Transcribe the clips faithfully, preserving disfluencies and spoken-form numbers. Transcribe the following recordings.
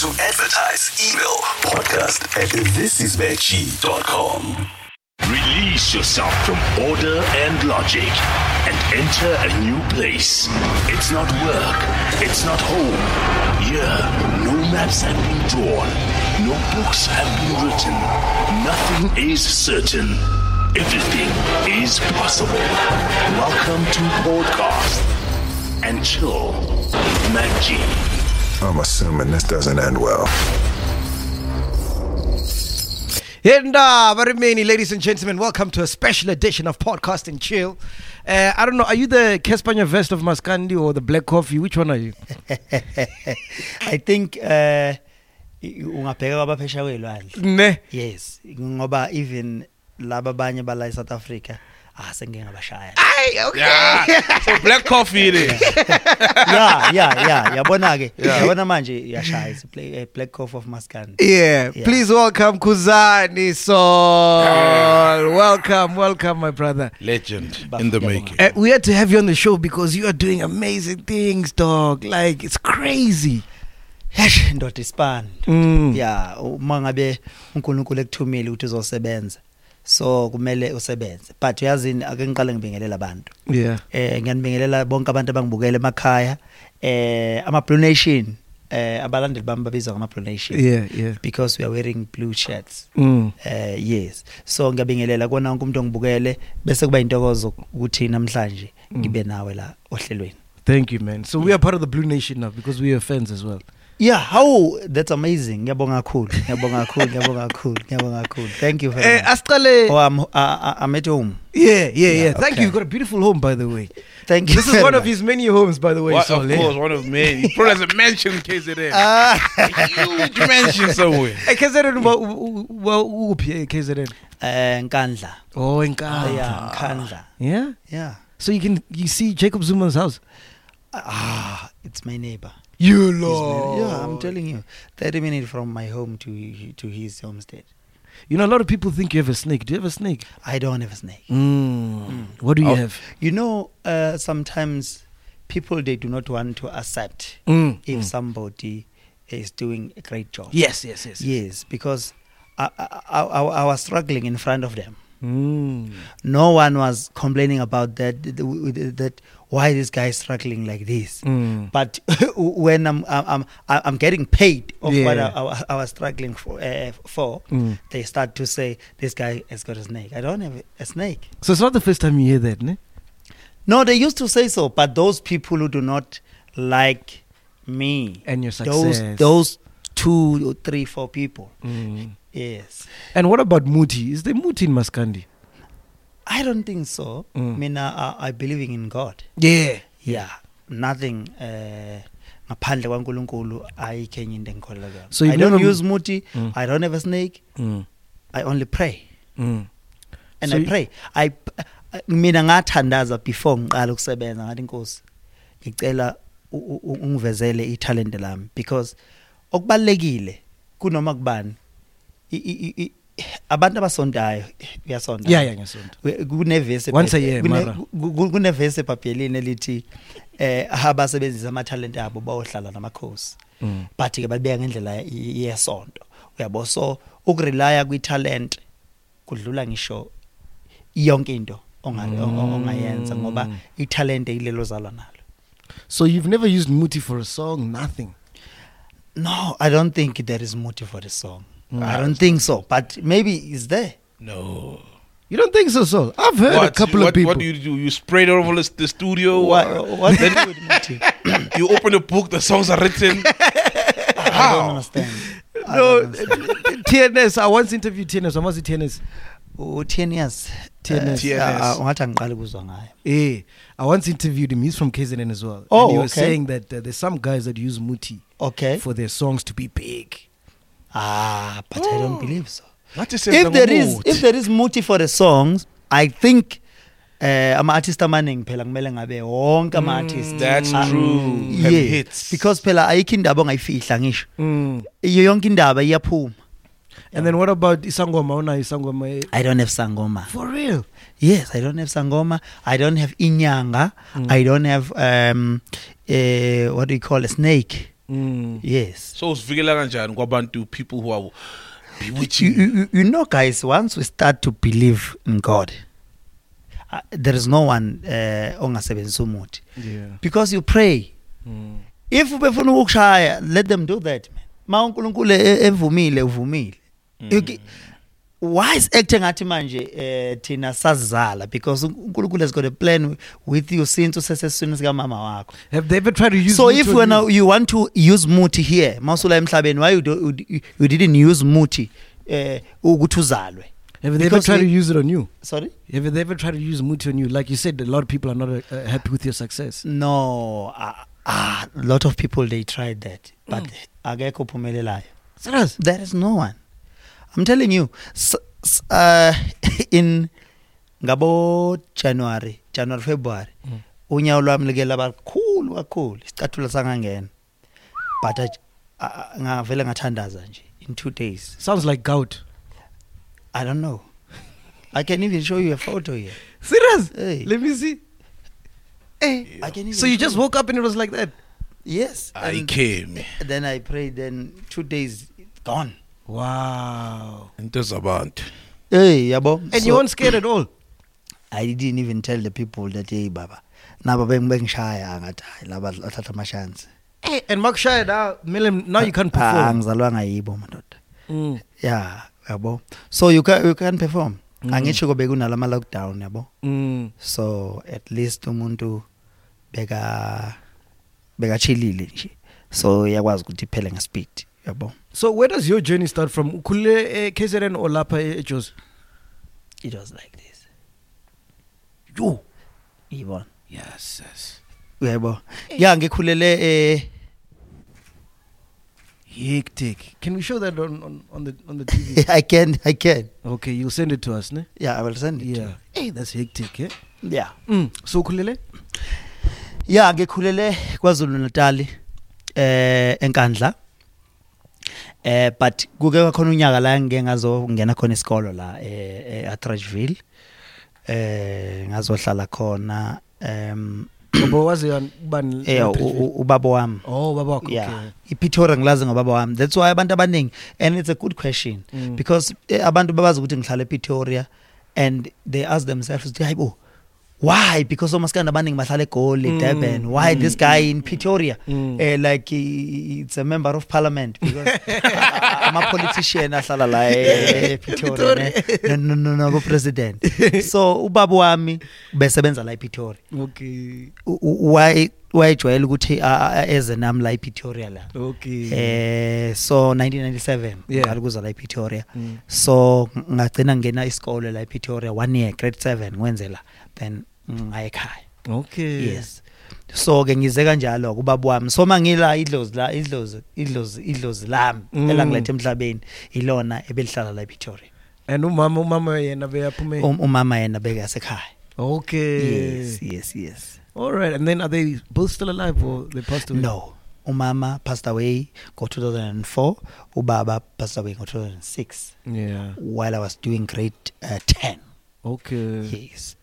To advertise, email podcast at this is veggie dot com. Release yourself from order and logic and enter a new place. It's not work. It's not home. Here, no maps have been drawn. No books have been written. Nothing is certain. Everything is possible. Welcome to Podcast and Chill with Mac G. I'm assuming this doesn't end well. Yenda, Barimeni, ladies and gentlemen, welcome to a special edition of Podcast and Chill. Uh, I don't know, are you the Kespanya vest of Maskandi or the black coffee? Which one are you? I think uh ungabheka kwabaphesha kwelwandle. Ne. Yes, ngoba even laba abanye bala eSouth Africa ah sengeke ngabashaya. Ay, okay. Yeah. So black coffee it is. Yeah, yeah, yeah. Yabona ke. Yabona manje yashaya. It's a uh, black coffee of Maskandi. Yeah. Yeah. Please welcome Kuzani Sol. Welcome, welcome, my brother. Legend in the making. Uh, we had to have you on the show because you are doing amazing things, dog. Like, it's crazy. Hesh, ndoda ispan. Mm. Yeah, uma ngabe uNkulunkulu ekuthumile ukuthi uzosebenza. So kumele usebenze. But uyazini ake ngiqale ngibingelela abantu. Yeah. Eh ngiyanibingelela bonke abantu abangibukela emakhaya. Eh ama Blue Nation eh abalandeli bami babizwa ngama Blue Nation. Yeah, yeah. Because we are wearing blue shirts. Mm. Eh yes. So ngiyabingelela kona wonke umuntu ongibukele bese kuba intokozo ukuthi namhlanje ngibe nawe la ohlelweni. Thank you, man. So we are part of the Blue Nation now because we are fans as well. Yeah, how that's amazing. Ngiyabonga kakhulu. Ngiyabonga kakhulu. Ngiyabonga kakhulu. Ngiyabonga kakhulu. Thank you very Eh, much. Asqale. Oh, I'm uh, I'm at home. Yeah, yeah, yeah. Yeah, Thank okay. you. You've got a beautiful home, by the way. Thank you. This is very one of much. his many homes, by the way. What, Sol, of yeah. course, one of many. He probably has a mansion in K Z N. Ah, Huge mansion somewhere. Eh, K Z N, well, uphi K Z N? eh Nkandla. Oh, in Ah, yeah, Nkandla. Yeah. Yeah. So you can you see Jacob Zuma's house. Ah, it's my neighbor. You He's Lord. my- yeah, I'm telling you, thirty minutes from my home to to his homestead. You know, a lot of people think you have a snake. Do you have a snake? I don't have a snake. Mm. What do you Oh. have? You know, uh, sometimes people they do not want to accept Mm. if Mm. somebody is doing a great job. Yes, yes, yes. Yes, because I, I, I, I was struggling in front of them. Mm. No one was complaining about that. That, that why this guy is struggling like this. Mm. But when I'm I'm I'm, I'm getting paid of what I, Yeah. I, I was struggling for, uh, for Mm. they start to say this guy has got a snake. I don't have a snake. So it's not the first time you hear that, ne? No, they used to say so, but those people who do not like me And your those success. those two or three four people. Mm. Yes. And what about Muti? Is there Muti in Maskandi? I don't think so. Mm. I mean, I, I believing in God. Yeah. Yeah, nothing. Uh, ngaphandle kwaNkulunkulu ayikho enye into engikholelwa kuyona. So you've I don't never- use muti. Mm. I don't have a snake. Mm. I only pray, Mm. and So I you- pray. I uh, mina ngathandaza before ngiqala ukusebenza ngathi Nkosi ngicela u- u- u- ungivezele italent lami because okubalekile kunoma kubani i- i- i- abantu abasondayo uyasonda. Yeah, yeah, ngesonto. We- kunevesi Once a year, kune- mara. ku- ku- kunevesi eBhayibhelini elithi eh abasebenzisa ama talent abo bayohlala namakhosi Mm. but ke babeka ngendlela ye- yesonto uyabo. So ukurelya kwi talent kudlula ngisho yonke into onga- Mm. ongayenza ngoba i talent ilelo zalwa nalo. So you've never used Muti for a song? Nothing. No, I don't think there is motive for the song. Mm. I don't think so, but maybe it's there. No. You don't think so, Sol? I've heard What, a couple what, of people. what do you do? You spray it over the, the studio? What what do you do with motive? You open a book, the songs are written. I How? don't understand. I No, don't understand. T N S. I once interviewed T N S. I must say T N S. U ten years. T N S. T N S. Uh, ungathi angiqala ukuzwa ngayo. Eh, I once interviewed him. He's from K Z N as well. Oh, and he was okay. saying that uh, there's some guys that use Muti Okay. for their songs to be big. Ah, but I don't believe so. What is it? If there is if there is motive for the songs, I think uh, ama artist amaningi phela kumele ngabe wonke ama artists. That's Ah, true. Have yeah. hits. Because phela ayikho indaba ongayifihla ngisho. Mm. Iyo yonke indaba iyaphuma. And then what about Isangoma? Una Isangoma? I don't have sangoma. For real? Yes, I don't have sangoma. I don't have inyanga. I don't have um uh, what do you call a snake? Mm. Yes. So usivikela kanjani kwabantu people who are You, bewitching? you, you- you know, guys, once we start to believe in God, uh, there is no one uh, ongasebenzisa umuthi. Yeah. Because you pray. Mm. If befuna ukushaya, let them do that, man. Ma uNkulunkulu e- evumile uvumile. You ki- Why is acting ngathi manje eh thina sazala, because uNkulunkulu has got a plan with you since usesesweni sika mama wakho. Have they ever tried to use So muti if on when you? you, you want to use muti here, mawusula emhlabeni, why you, do, you, you didn't use muti eh ukuthi uzalwe? Have they ever Because tried to we- use it on you? Sorry? Have they ever tried to use muti on you? Like you said, a lot of people are not uh, uh, happy with your success. No, uh, uh, a lot of people they tried that, but akekho ophumelelayo. Serious? There is no one. I'm telling you, s- s- uh, in ngabo January, January February, unyawo lwami like labakhulu kakhulu, isicathulo sangangena. But I- uh, ngavele ngathandaza nje in two days. Sounds like gout. I don't know. I can even show you a photo here. Serious? Hey. Let me see. Hey. I can even So you show just woke up and it was like that? Yes. I and came. then I prayed, then two days gone. Wow. Into zabantu. Hey, yabo. And So- you weren't scared at all? I didn't even tell the people that hey baba naba bengishaya ngathi hayi laba athatha amashansi. Hey, and Mark Shire now, Milam, now you can't Ah, perform. ngizalwanga yibo madoda. Mm. Yeah, yabo. So you can you can perform. Angisho ko bekunala ma lockdown yabo. Mm. So at least umuntu beka beka chillile nje. So yakwazi ukuthi iphele ngespeed yabo. So where does your journey start from? Ukule K Z N or Lapa Ejos? It was like this. You. Yibona. Yes, yes. Yebo. Yeah, ngikhulele eh Hectic. Can we show that on, on, on the on the T V? I can I can. Okay, you'll send it to us, ne? Yeah, I will send it. to Yeah. Hey, that's hectic, eh? you. Yeah. Mm. So Kulele? Yeah, ngikhulele kwaZulu Natal eh enkandla. Eh but kuke kwakhona unyaka la ngeke ngazongena khona isikolo la eh eAtrachville. Eh ngazohlala khona em Baba wazi ubani? eh u- u- ubaba wami. Oh, baba wakho. Yeah. Okay. iPretoria ngilazi ngobaba wami. That's why abantu abaningi, and it's a good question Mm. because eh, abantu babazi ukuthi ngihlala ePretoria and they ask themselves hayibo why, because omaskanda abaningi bahlala eGoli, Mm. Durban, why this guy in Pretoria Mm. eh, like he, it's a member of parliament because I'm a politician ahlala la eh, Pretoria ne? no no no no president. So ubaba wami besebenza la ePretoria. Okay. U- u- why why jwayele ukuthi eze nami la ePretoria la. Okay. Eh so nineteen ninety-seven Yeah. ngaqala ukuza la ePretoria. Mm. So ngagcina ngena isikole la ePretoria one year grade seven ngwenzela then ngayekhaya. Okay. Yes. So ke ngize kanjalo kubaba wami. So mangila idlozi la idlozi idlozi idlozi lami Mm. elangilethe emhlabeni ilona ebelihlala la ePretoria. And umama umama yena beyaphume. Um- Umama yena beka sekhaya. Okay. Yes, yes, yes. All right. And then are they both still alive or they passed away? No. Umama passed away go two thousand four, ubaba passed away go two thousand six Yeah. while I was doing grade uh, ten. Okay. Yes.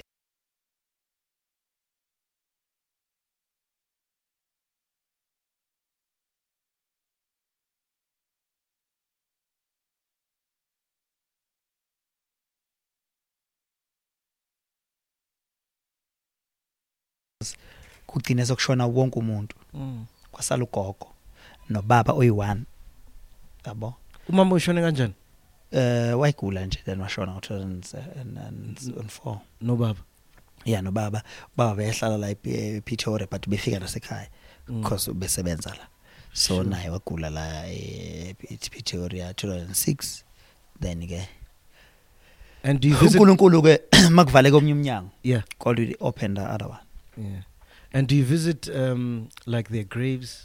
Kugcina sokushona wonke umuntu. Mm. Kwasala ugogo nobaba oyi-one. Yabo. Umama ushone kanjani? Eh wayigula nje then washona ngo two thousand four. No baba. Yeah, no baba baba behlala la ePretoria but befika nasekhaya Mm. because besebenza la. So Sure. naye wagula la ePretoria two thousand six then ke And do you visit? uNkulunkulu ke makuvale komnye umnyango Yeah. God will open the other one. Yeah. And do you visit um like their graves?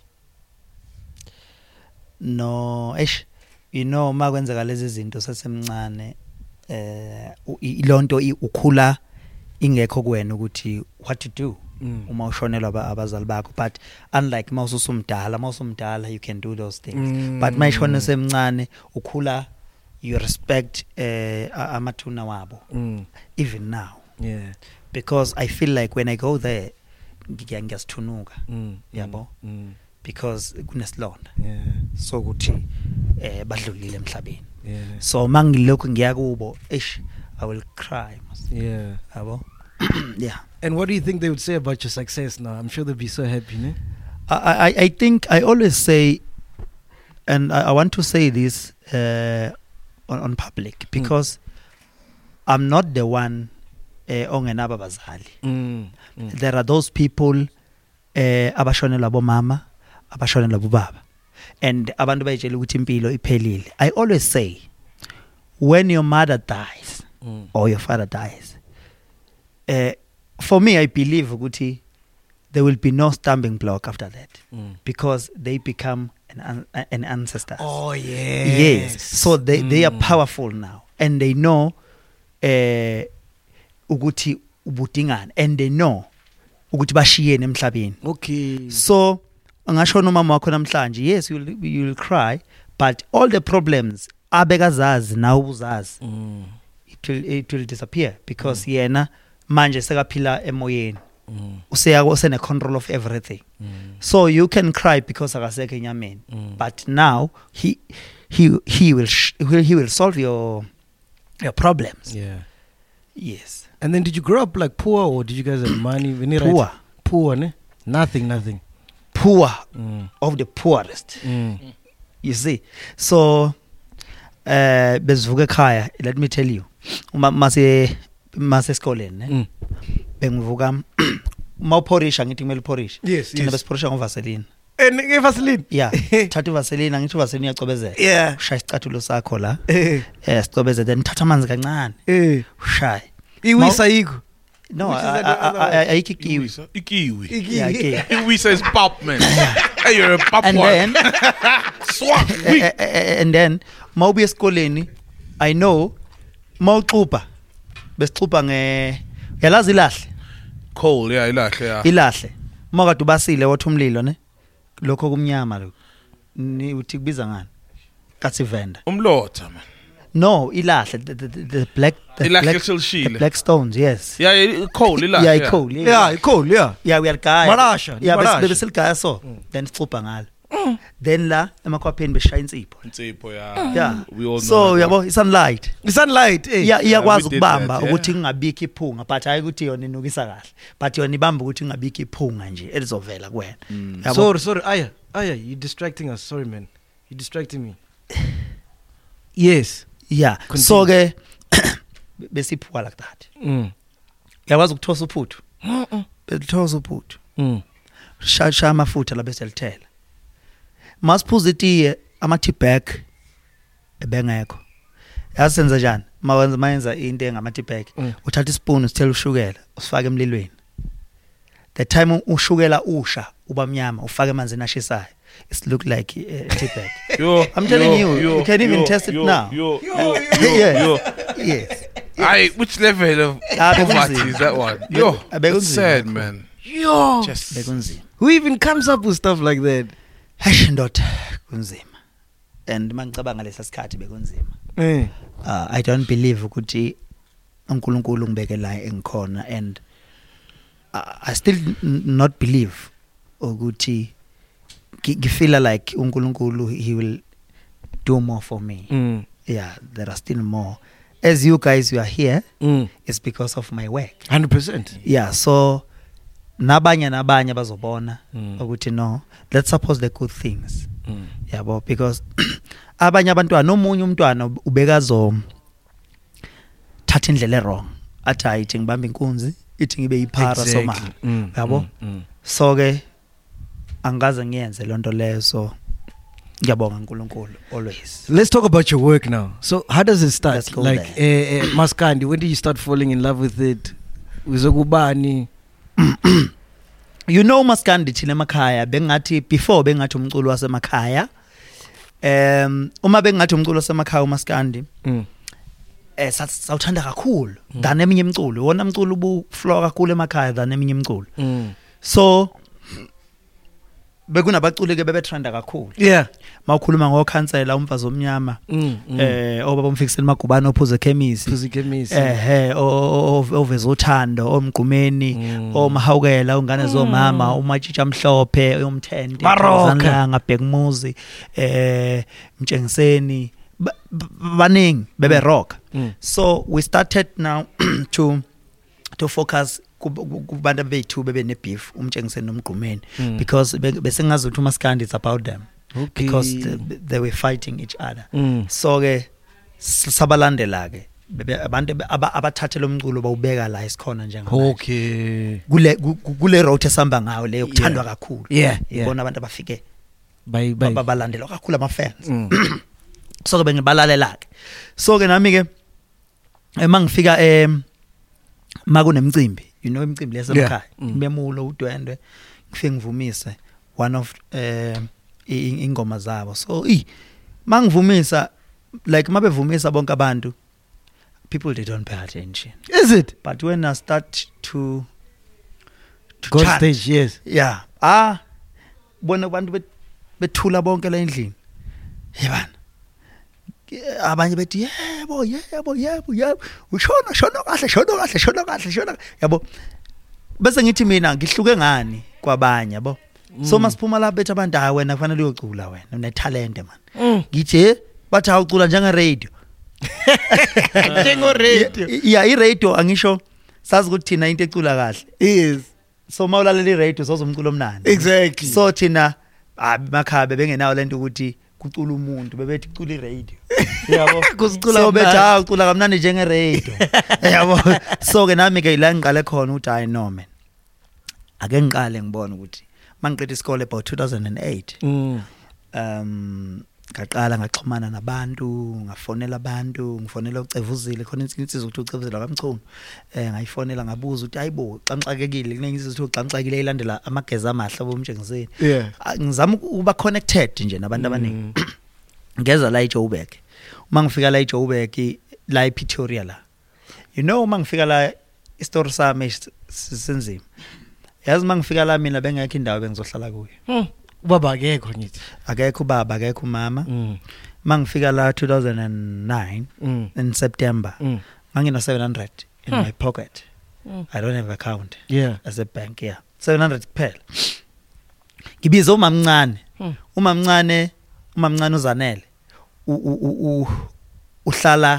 No eish you know makwenzeka lezi zinto sasemncane eh u- i- ilonto i- ukhula ingekho kuwena ukuthi what to do. Mm. Uma ushonelwa aba- abazali bakho but unlike mawusumdala mawusumdala you can do those things Mm. but mayishona semncane ukhula you respect eh a- amathuna wabo Mm. even now Yeah. because I feel like when I go there ngiya ngiyasithunuka Mm. Yabo. Mm. because kunesilonda Yeah. so ukuthi eh badlulile emhlabeni Yeah. so mangilokhu ngiya kubo ish I will cry Yeah. yabo yeah. And what do you think they would say about your success now? I'm sure they'd be so happy, no? I, I, I think I always say, and I, I want to say this uh, on, on public because mm. I'm not the one ongenaba bazali. Mm. Mm. There are those people uh, abashonela bo mama, abashonela bo baba, and abantu bayitshela ukuthi impilo iphelile. I always say, when your mother dies mm. or your father dies, uh, for me, I believe ukuthi there will be no stumbling block after that mm. because they become an an, an ancestor. Oh yes. Yes. So they mm. they are powerful now, and they know uh, ukuthi ubudingana, and they know ukuthi bashiyene emhlabeni. Okay. So angasho nomama wakho namhlanje, yes, you will you will cry, but all the problems abekazazi na ubuzazi mm. it will it will disappear because mm. yena manje sekaphila emoyeni. Mm. Useyako usene control of everything. Mm. So you can cry because akasekho enyameni. Mm. But now he he he will sh- he, he will solve your your problems. Yeah. Yes. And then did you grow up like poor or did you guys have money? When you Poor. Write, poor, ne? Nothing, nothing. Poor Mm. of the poorest. Mm. You see. So uh bezivuka ekhaya, let me tell you. Uma mase mase esikoleni, ne? Mm. Bengivuka mawuphorisha ngithi kumele uphorisha. Yes, Thina yes. besiphorisha ngovaseline. And give Vaseline. Yeah, thatha ivaseline, ngithi ivaseline iyacobezela. Yeah. Ushaya isicathulo sakho la. Eh. Eh, sicobeze then thatha amanzi kancane. Eh. Ushaya. Iwisa yiko. No, Which is the other way. ayikho ikiwi. Iwisa. Ikiwi. Yeah, okay. Iwisa is pop, man. Hey, you're a pop And one. then Swap. eh, eh, eh, and then mawubuya esikoleni, I know mawuxupa besixupa nge yalazi ilahle. Coal, yeah, ilahle, yeah. Ilahle. Mawukade ubasile wathi umlilo ne. Lokho kumnyama lokho. Ni uthi kubiza ngani? Kathi venda. Umlotha, man. No, ilahle, the, the, the black the Ilahle black, selishile. the black stones, yes. Yeah, yeah, coal, ilahle. Yeah, yeah. cool. Yeah, cool, yeah. Yeah, we are guy. Marasha, Yeah, Marasha. bese besilgaya so. Then sixupa ngalo. Then la emakhwapheni beshaya insipho. Insipho, yeah. Yeah. We all know So that yabo i sunlight. The sunlight, eh. Yeah, iyakwazi we did ukubamba that, yeah. ukuthi ingabikho iphunga, but hayi ukuthi yona inukisa kahle. But yona ibamba ukuthi ingabikho iphunga nje elizovela kuwena. Yabo? Sorry, sorry. Aya, Aya, you're distracting us. Sorry, man. You're distracting me. Yes. Yeah. Continue. So ke besiphuka like that. Mm. Yakwazi ukuthosa uphuthu. Mm. Bethosa uphuthu. Mm. Shaya amafutha la bese lithela. Masiphuza itiye ama tea bag ebengekho. Yasenza njani? Mawenza mayenza into engama tea bag. Mm. Uthatha ispoon usithela ushukela, usifaka emlilweni. The time ushukela usha uba mnyama ufaka emanzini ashisayo. It look like a tea bag. Yo, I'm telling yo, you, yo, you can even yo, test it yo, now. Yo, yo, yo, Yes. yo. Yes. Aye, which level of Ah, poverty bekunzima. is that one? Yo, Be- that's bekunzima. sad, man. Yo. Just Bekunzima. Who even comes up with stuff like that? Hash ndoda kunzima. And mangicabanga lesa sikhathi bekunzima. Eh. Uh, I don't believe ukuthi uNkulunkulu ngibeke la engikhona, and uh, I still n- not believe ukuthi gi- ngifeel like uNkulunkulu he will do more for me. Mm. Yeah, there are still more. As you guys you are here, Mm. it's because of my work. one hundred percent. Yeah, so nabanye nabanye bazobona Mm. ukuthi no, let's support the good things. Mm. Yabo, because abanye abantwana nomunye umntwana ubekazo thatha indlela wrong, athi ayithi ngibamba inkunzi ithi ngibe yiphara soma. Mm. Yabo? Mm. Mm. So ke angaze ngiyenze lonto leyo, so ngiyabonga uNkulunkulu always. Let's talk about your work now. So how does it start? Let's go Like there. uh, uh, Maskandi, when did you start falling in love with it? Uzokubani? You know Maskandi thina emakhaya bengathi before bengathi umculo wasemakhaya. Um uma bengathi umculo wasemakhaya uMaskandi Mm. eh sawuthanda kakhulu than eminye imculo. Wona umculo ubuflow kakhulu emakhaya than eminye imculo. Mm. So bekunabaculi ke bebetrenda kakhulu Yeah. mawukhuluma ngokhansela umfazi omnyama Mm, mm. eh obaba umfikiseni magubane ophuze chemist Phuze ikhemisi. eh oveza uthando omgqumeni omahawukela ungane zomama umatshitsha amhlophe umthende Baroka. zanlanga bhekumuzi eh mtshengiseni ba- ba- baningi bebe rock Mm. so we started now to to focus kubantu bethu bebe ne beef umtshengiseni nomgqumeni Mm. because be- besengazi ukuthi uMaskandi it's about them Okay. because the, they were fighting each other Mm. so ke sabalandela ke bebe- abantu aba- abathathela umculo bawubeka la isikhona njengamanje Okay. kule ku- ku- kule route esamba ngayo leyo kuthandwa Yeah. kakhulu Yeah, yeah. ibona abantu abafike Bye bye. ba- balandelwa kakhulu ama fans Mm. so ke bengibalalela ke so ke nami ke emangifika em makunemcimbi you know imicimbi lesemkhaya Yeah. Mm. memulo udwendwe ngifike ngivumise one of um i- ingoma zabo so i mangivumisa like mabevumisa bonke abantu people they don't pay attention Is it? but when I start to to Go on chant, stage, yes. yeah ah bona abantu bet- bethula bonke la endlini yebana abanye bethi yebo yebo yebo yebo ushona shona kahle shona kahle shona kahle shona yabo bese ngithi mina ngihluke ngani kwabanye yabo so masiphuma la bethu abantu hayi wena kufanele uyocula wena une talent man ngithi "Eh, bathi awucula njenge radio Njengo radio. yeah i radio angisho sazi ukuthi thina into ecula kahle Is. so mawulalela i radio sozomculo omnandi Exactly. so thina amakhabe bengenawo lento ukuthi kucula umuntu bebethi kucula i radio yabo Kusicula so bethi kamnandi. hawu ucula kamnandi njenge radio yabo so ke nami ke la ngiqale khona ukuthi hayi no man ake ngiqale ngibone ukuthi mangiqeda isikole about two thousand eight Mm. um ngaqala ngaxhumana nabantu ngafonela abantu ngifonela uCevuzile khona insizwa ukuthi uCevuzile akamchunu eh ngayifonela ngabuza ukuthi hayibo xanxakekile kuningi insizwa ukuthi xanxakile ilandela amageza amahle bomtshengiseni Yeah. Ah, ngizama ukuba connected nje nabantu abaningi ngeza la eJoburg uma ngifika la eJoburg la ePretoria la you know uma ngifika la istory sami senzima yazi uma ngifika la mina bengekho indawo bengizohlala kuyo Ubaba akekho ngithi. akekho ubaba akekho umama Mm. mangifika la two thousand nine Mm. in September Mm. ngina seven hundred in Hmm. my pocket I don't have account Yeah. as a bank yeah seven hundred kuphela ngibiza umamncane Hmm. umamncane umamncane uzanele u- u- u- u- uhlala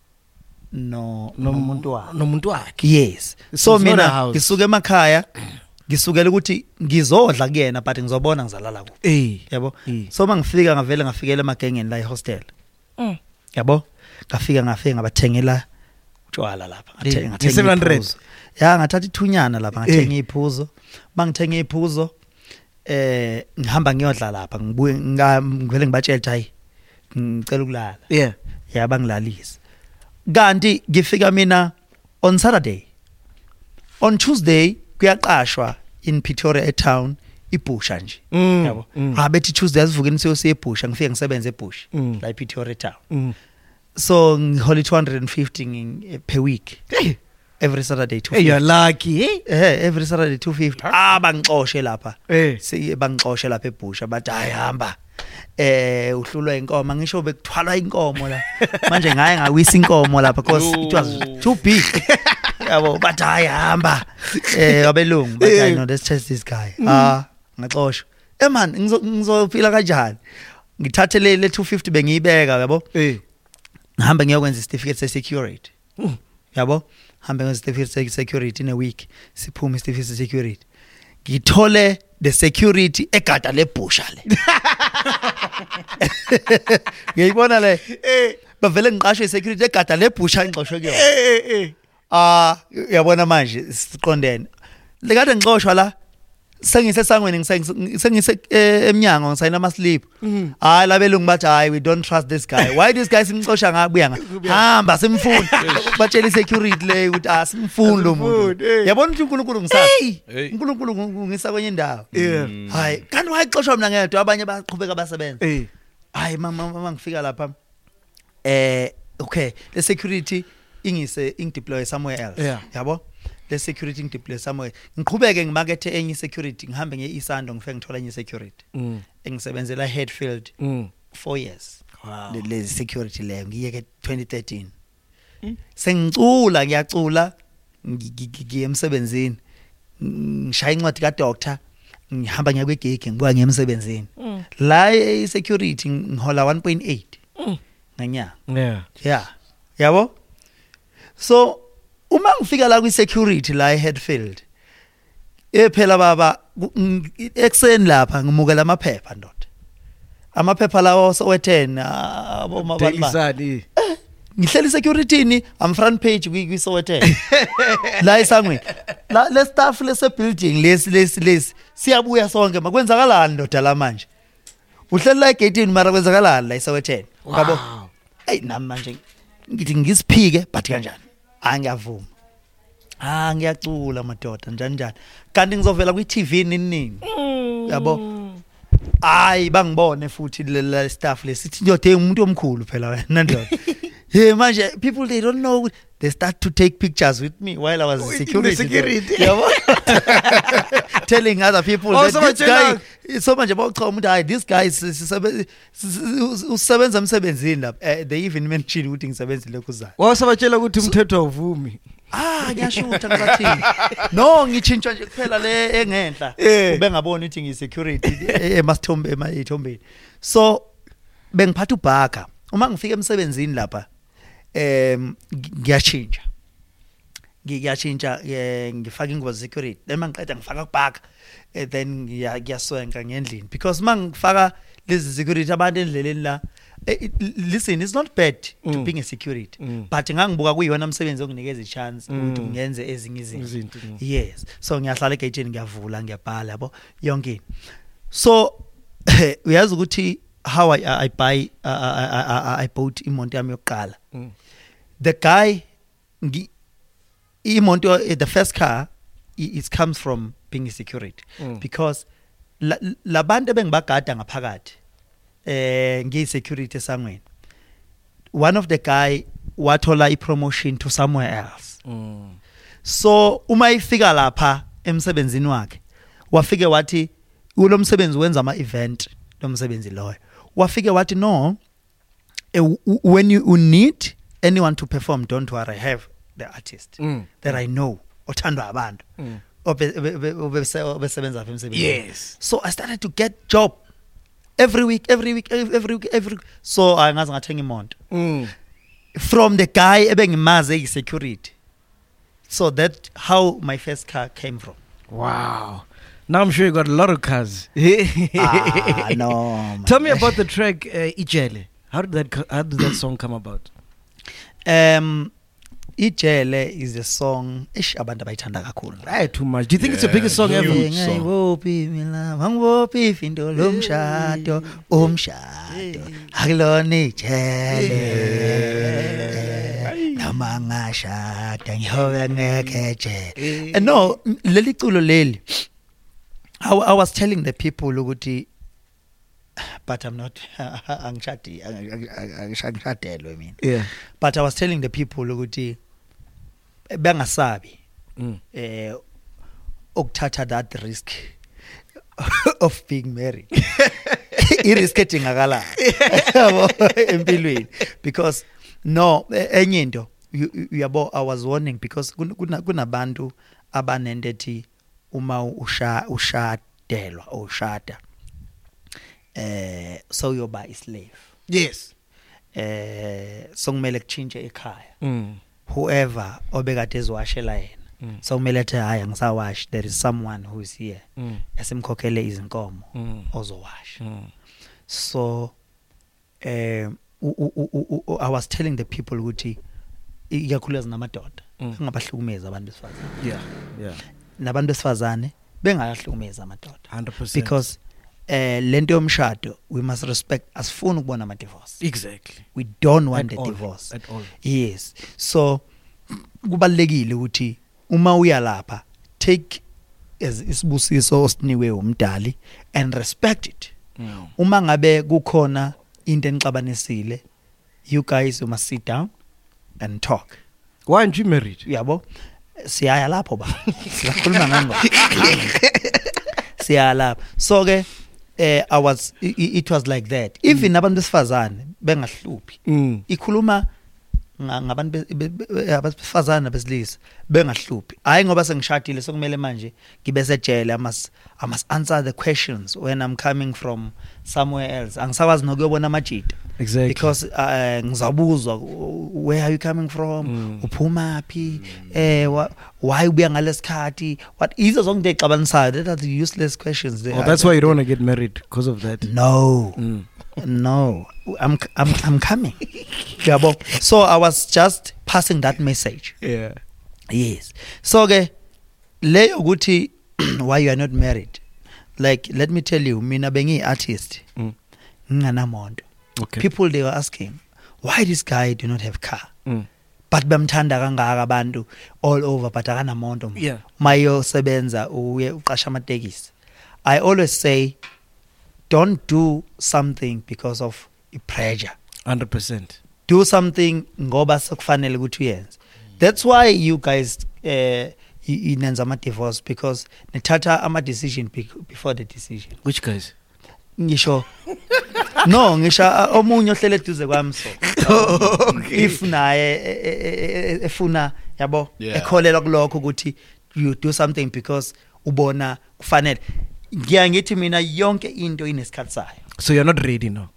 no nomuntu wakhe Nomuntu wakhe. yes It's so not a mina house. ngisuka emakhaya ngisukela ukuthi ngizodla kuyena but ngizobona ngizalala kuphi Eh. yabo Eh. so mangifika ngavele ngafikela emagengeni la ehostel Mm. yabo ngafika ngafika ngabathengela utshwala lapha Eh, ngathenga nge-seven hundred? iphuzo. ya ngathatha ithunyana lapha ngathenga Eh. iphuzo mangithenga iphuzo eh ngihamba ngiyodla lapha ngibuye nga- ngivele ngibatshela ukuthi hayi ngicela ukulala Yeah. yaba ngilalisa kanti ngifika mina on Saturday on Tuesday kuyaqashwa in Pretoria e town ibusha nje Mm, yabo mm. ha bethi Tuesday asivukeni siyosiya ebusha ngifike ngisebenze ebusha Mm. la ePretoria town Mm. so ngiholi two hundred fifty ngi- per week Hey, every Saturday two hey, you're fifty lucky. Hey. eh every Saturday two fifty ah bangixoshe lapha Eh. si bangixoshe lapha ebusha bathi hayi hamba eh uhlulwa inkomo ngisho bekuthwalwa inkomo la manje ngaye ngawisa inkomo lapha because it was too big yabo bathi hayi hamba eh abelungu bathi I know let's test this guy ah ngaxoshwa eh man ngizo- ngizophila kanjani ngithathe le le two fifty bengiyibeka yabo Eh. ngihamba ngiyokwenza certificate se security yabo hamba ngenza certificate se security in a week siphuma certificate se security ngithole the security egada lebusha le ngiyibona le eh bavele ngiqashwe security egada lebusha ngixoshwe kuyona Eh, eh, eh. ah uyabona manje siqondene lekade ngixoshwa la sengisesangweni sengise eminyango ngisayina ama slip hayi labelungu bathi hayi we don't trust this guy why this guy simxosha ngabuya nga hamba simfuni batshela security le ukuthi ah simfuni lo muntu Simfuni, eh. yabona ukuthi uNkulunkulu ngisazi Hey. uNkulunkulu ngisa kwenye indawo Yeah. hayi kanti wayixoshwa mina ngedwa abanye baqhubeka basebenza Eh. hayi mama mama ngifika lapha eh okay the security ingise ing deploy somewhere else Yeah. yabo le security ngideploy somewhere ngiqhubeke ngimakethe enye security ngihambe ngeIsando ngifike ngithola enye security Mm. engisebenzela Headfield Mm. four years Wow. le le security le ngiyeke twenty thirteen sengicula ngiyacula ngiye emsebenzini ngishaya incwadi ka doctor ngihamba ngiya kwegig ngibuya ngemsebenzini la e security ngihola one point eight nganyanga Yeah. yeah yabo so uma ngifika la kwi security la e Headfield ephela baba ekseni lapha ngimukela amaphepha ndoda amaphepha lawo so ten abo Daily mabala Sun, eh. ngihleli security ni am front page kwi so ten la isangwe la le staff lese building lesi lesi lesi siyabuya sonke makwenzakalani ndoda la manje uhleli la gate mara kwenzakalani la iso ten yabo hey nami manje ngithi ngisiphike but kanjani angiyavuma ah ngiyacula madoda njani njani kanti ngizovela kwi T V nini nini yabo ay bangibone futhi le staff lesithi ndoda umuntu omkhulu phela wena ndoda hey manje people they don't know they start to take pictures with me while I was Oh, in in security, the security. yabo telling other people Oh, that so this much guy so manje bawucha umuntu hayi this guy is- is- usebenza emsebenzini lapha Eh, they even mentioned ukuthi ngisebenzile kuzayo Wasabatshela ukuthi umthetho awuvumi. ah ngiyashutha ngathini no ngichintsha nje kuphela le engenhla Eh. ube ngabona ukuthi ngisecurity emasithombe emayithombeni so bengiphatha ubhaka uma ngifika emsebenzini lapha em ngiyachinja ngiyachinja eh, ngifaka ingubo security then mangiqeda ngifaka ubhaka eh, then ngiya- ngiyaswenka ngendlini because mangifaka lezi security abantu endleleni la eh, it- listen it's not bad to Mm. being a security Mm. but ngangibuka kuyona umsebenzi onginikeza ichance ukuthi Mm. ngenze ezinye izinto Izinto, mm. yes so ngiyahlala egate ngiyavula ngiyabhala yabo yonke into. So uyazi ukuthi how I, I buy uh, I, I, I, I bought imoto yami yokuqala Mm. the guy ngi imoto eh, the first car i- it comes from being a security Mm. because la- labantu bengibagada ngaphakathi eh ngiyi security esangweni one of the guy wathola i promotion to somewhere else Mm. so uma ifika lapha emsebenzini wakhe wafike wathi ulo msebenzi wenza ama event lo msebenzi loyo wafike wathi no eh, w- w- when you, you need anyone to perform don't worry I have the artist Mm. that I know othandwa abantu Mm. obe- obe- obe- obese- obesebenza apha emsebenzini Yes. so I started to get job every week every week every every week every so angazi ngathenga imoto Mm. from the guy ebengimaze eyi security so that how my first car came from Wow. Now I'm sure you got a lot of cars. ah no man. Tell me about the track uh, Ijele. How did that co- how did that song come about? um Ijele is a song ish abantu abayithanda kakhulu Right, too much. Do you think it's the biggest song huge. ever? Good song. ngayibophi mina angibophi ifindo lomshado umshado akulona ijele noma ngashada ngihobe ngekheje Eh, no m- leli culo leli I, I was telling the people ukuthi but I'm not angishadi angishadelwe mina Yeah. but I was telling the people ukuthi bengasabi Mm. eh ukuthatha that risk of being married i-risk edingakala yabo empilweni because no eh, enye into you- you- yabo I was warning because kun- kuna- kunabantu abanendethi uma usha ushadelwa or ushada eh so yoba islave Yes. eh so kumele kuchinje ekhaya Mm. whoever obekade ezwashela yena Mm. so kumele ethi hayi angisawashi there is someone who is here Mm. esimkhokhele izinkomo Mm. ozowasha Mm. so um u- u- u- u- u- I was telling the people ukuthi ikakhulukazi namadoda Mm. angabahlukumeza abantu besifazane Yeah. Yeah. nabantu besifazane bengahlukumeza amadoda one hundred percent. because eh lento yomshado we must respect asifuni ukubona ama divorce Exactly. we don't want At a all. divorce At all. yes so kubalekile ukuthi uma uya lapha take as isibusiso osiniwe umdali and respect it Mm. uma ngabe kukhona into enixabanisile you guys you must sit down and talk Why aren't you married? yabo siyaya lapho ba siyakhuluma ngani siyaya lapho so ke eh I was it, it was like that even abantu besifazane bengahluphi Mm. ikhuluma nga- ngabantu be- be- abesifazane besilisa bengahluphi hayi ngoba sengishadile sokumele manje ngibe sejele I must I must answer the questions when I'm coming from somewhere else angisakwazi nokuyobona amajita Exactly. because uh, ngizabuzwa where are you coming from uphuma phi eh wha- why ubuya ngalesikhathi what izo zonke ndexabanisayo that are the useless questions they Oh, that's why you don't want to get married because of that. no Mm. no I'm I'm I'm coming yabo so I was just passing that message Yeah. yes so ke leyo ukuthi why you are not married like let me tell you mina bengi artist Mm. nganamonto Okay. people they were asking why this guy do not have car Mm. but bamthanda kangaka abantu all over but akanamonto Yeah. mayo sebenza uye uqasha amatekisi I always say don't do something because of pressure one hundred percent. do something ngoba sekufanele ukuthi uyenze that's why you guys uh, inenza ama divorce because nithatha ama decision bec- before the decision Which guys? ngisho no ngisho uh, omunye ohlele eduze kwami so if naye e- e- e- efuna yabo Yeah. ekholelwa kulokho ukuthi you do something because ubona kufanele ngiya ngithi mina yonke into inesikhathi sayo So you're not ready now.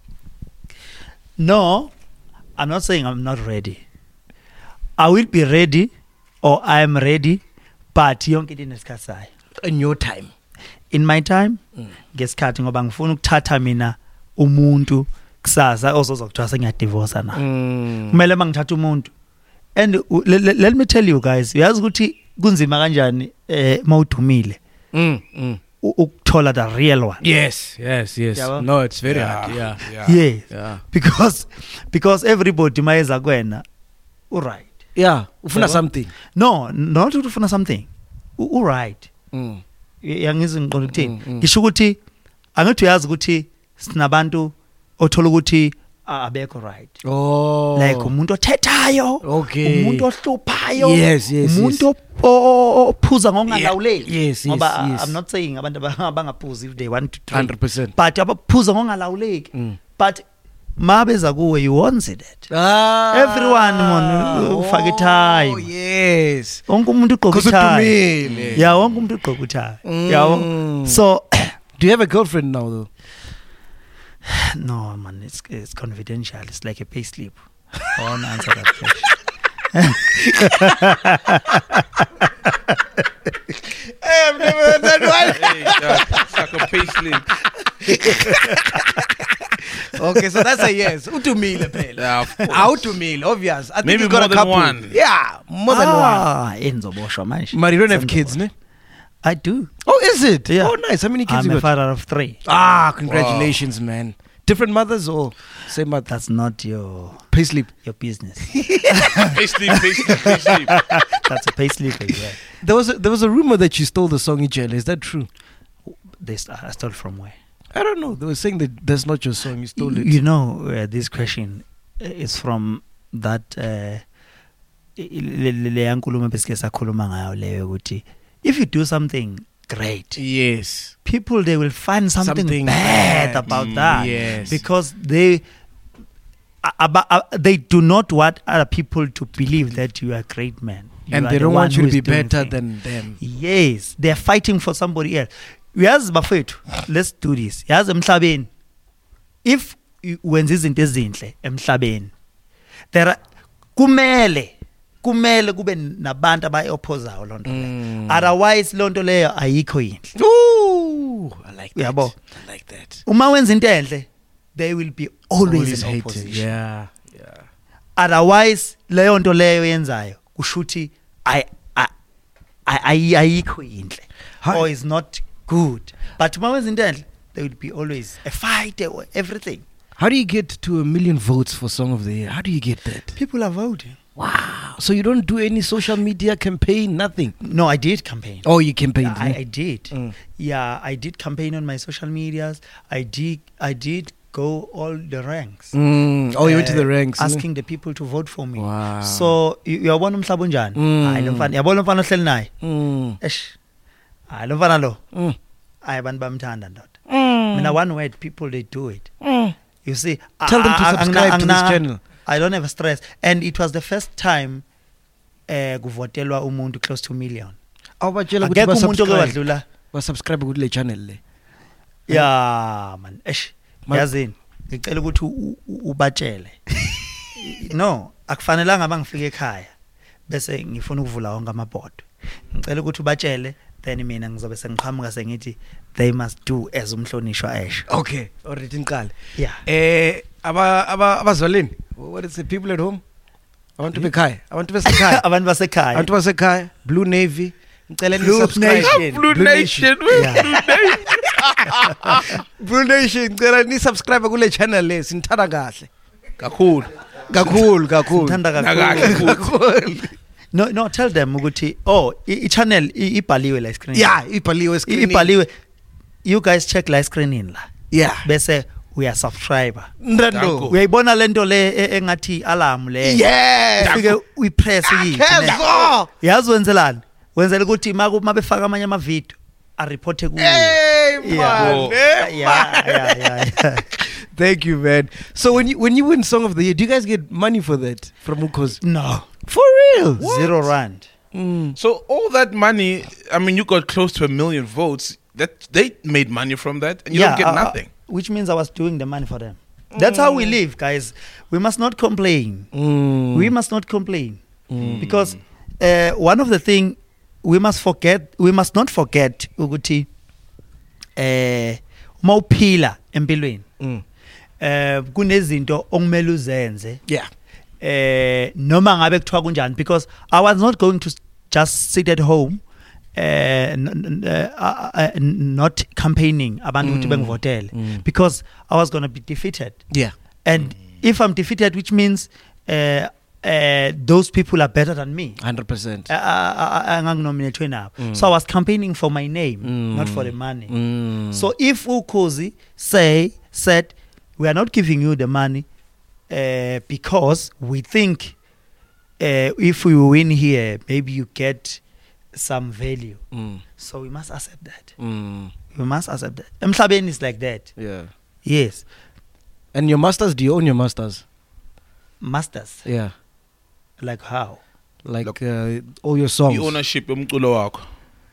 no I'm not saying I'm not ready I will be ready or I am ready but yonke into inesikhathi sayo In your time. in my time ngesikhathi ngoba ngifuna ukuthatha mina umuntu kusasa ozozokuthiwa sengiyadivorce na Mm. kumele mangithatha umuntu and u- le- le- let me tell you guys uyazi ukuthi kunzima kanjani eh mawudumile Mm. Mm. u- ukuthola the real one Yes. Yes. Yes. Yabo? No, it's very Yeah. hard. Yeah. Yeah. yes Yeah. because because everybody mayeza kwena u right Yeah. Ufuna Yabo? something. no not ukuthi ufuna something u u right Mm. yangizi ngiqonda ukuthini Mm, mm. ngisho ukuthi angithi uyazi ukuthi sinabantu othola ukuthi ah, abekho right Oh. like umuntu othethayo Okay. umuntu ohluphayo Yes, yes, umuntu yes. op- o- o- ophuza ngongalawuleki Yeah, yes, yes, ngoba yes. I'm not saying abantu aba- abangaphuzi if they want to one hundred percent. but abaphuza ngongalawuleki Mm. but mabeza kuwe you won't see that Ah. Everyone, man, ufake time. Oh, yes. wonke umuntu ugqoka Because ithai udumile. yeah wonke umuntu ugqoka ithai Mm. yabo so Do you have a girlfriend now though? no man it's it's confidential it's like a pay slip I won't answer that question I've never heard that Hey, Jack, it's like a payslip. one. Okay, so that's a yes. Utumile phela. Yeah, of course. Awutumile, obvious. I think Maybe he's got more a than couple. one. Yeah, more than one. ah enzoboshwa manje But you don't have kids, ne? I do Oh, is it? Yeah. Oh, nice. How many kids I'm you a got? father of three Ah, congratulations, man. Different mothers or same mother? that's not your Pay slip. your business Payslip, payslip, payslip. that's a pay slip yeah There was a, there was a rumor that you stole the song Ijele. Is that true? they st- I stole from where I don't know. They were saying that that's not your song. You stole it. you know uh, this question is from that uh, le le- le yankulumo besike sakhuluma ngayo leyo ukuthi if you do something great Yes. people they will find something, Something bad, bad. about Mm, that yes. because they uh, aba- uh, they do not want other people to believe that you are a great man You And are they the don't one want you who to is be doing better things. than them. Yes, they are fighting for somebody else. Yazi bafethu, let's do this. Yazi emhlabeni if you- wenza izinto ezinhle emhlabeni there are kumele kumele kube nabantu abayopposayo lonto leyo. Otherwise lonto leyo ayikho yinhle. Ooh, I like that. Uyabo? I like that. Uma wenza into enhle they will be always, Always in hated. opposition. Yeah. Yeah. Otherwise leyo nto leyo yenzayo kushuthi ay ay ayikho yinhle Hi. or is not good but uma wenza into enhle there will be always a fight or everything How do you get to a million votes for Song of the Year? How do you get that? people are voting Wow. So you don't do any social media campaign, nothing? no I did campaign Oh, you campaigned. I, eh? I did Mm. yeah I did campaign on my social medias I did I did go all the ranks. Mm. Oh, you went to Uh, the ranks. asking the people to vote for me. Wow. So you- uyabona umhlaba unjani? Mm. Hayi lo mfana, yabona umfana ohleli naye. Mm. Eish. Hayi lo mfana lo. Mm. Hayi abantu bamthanda ndoda. Mm. Mina one word, people they do it. Mm. You see, Tell them to I- I- subscribe angina- to this angina- channel. I don't have a stress, and it was the first time eh kuvotelwa umuntu close to million. Awubatshela ukuthi Akekho umuntu oke basubscribe. wadlula. Basubscribe kule channel le. Yeah man, eish. Ma- Yazini, ngicela ukuthi u- u- ubatshele. No, akufanelanga bangifike ekhaya bese ngifuna ukuvula wonke amabhodo. Ngicela ukuthi ubatshele, then mina ngizobe sengiqhamuka sengithi they must do as umhlonishwa esho. Okay. Already ngiqale. Yeah. Eh aba aba abazalini. What is the people at home? I want to be kai. I want to be sekhaya. Abantu basekhaya. Abantu basekhaya, Blue Navy. Ngicela ni Blue subscribe. Nation. Blue Nation. Yeah. Blue Nation, ngicela ni subscribe kule channel le sinithanda kahle. Kakhulu. Kakhulu, kakhulu. Thanda Nakahle kakhulu. futhi. No no, tell them ukuthi oh i- i-channel i- ibhaliwe la screen. Yeah, ibhaliwe I- screen. ibhaliwe. You guys check la screen in la. Yeah. Bese uya subscriber. Ndando. Uyayibona lento le e- engathi alarm le. Yes. Ufike uyipress yithi. Kezo. Yazi wenzelani? Wenzela ukuthi maku mabefaka amanye ama video a report ku. Hey Yeah. man. Oh. Hey, Yeah, yeah, yeah, yeah. Thank you, man. So when you when you win Song of the Year, do you guys get money for that from Ukhozi? No. For real? Zero rand. Mm. So all that money, I mean, you got close to a million votes. That they made money from that, and you don't get uh, nothing. Which means I was doing the money for them. That's how we live, guys. We must not complain. Mm. We must not complain because uh, one of the thing we must forget, we must not forget ukuthi eh mawuphila empilweni Mm. eh kunezinto okumele uzenze Yeah. eh noma ngabe kuthiwa kunjani, because I was not going to s- just sit at home uh, n- n- uh, uh, uh, not campaigning abantu ukuthi bengivotele Mm. because I was going to be defeated. Yeah. And if I'm defeated, which means uh, uh, those people are better than me. one hundred percent. Uh, uh, uh, nominated now. Mm. So I was campaigning for my name, Mm. not for the money. Mm. So if Ukhozi say said we are not giving you the money uh, because we think uh, if we win here, maybe you get some value. Mm. So we must accept that. Mm. We must accept that. Emhlabeni is like that. Yeah. Yes, And your masters, do you own your masters? masters. Yeah. Like how? Like Look. uh, all your songs. The ownership yomculo wakho.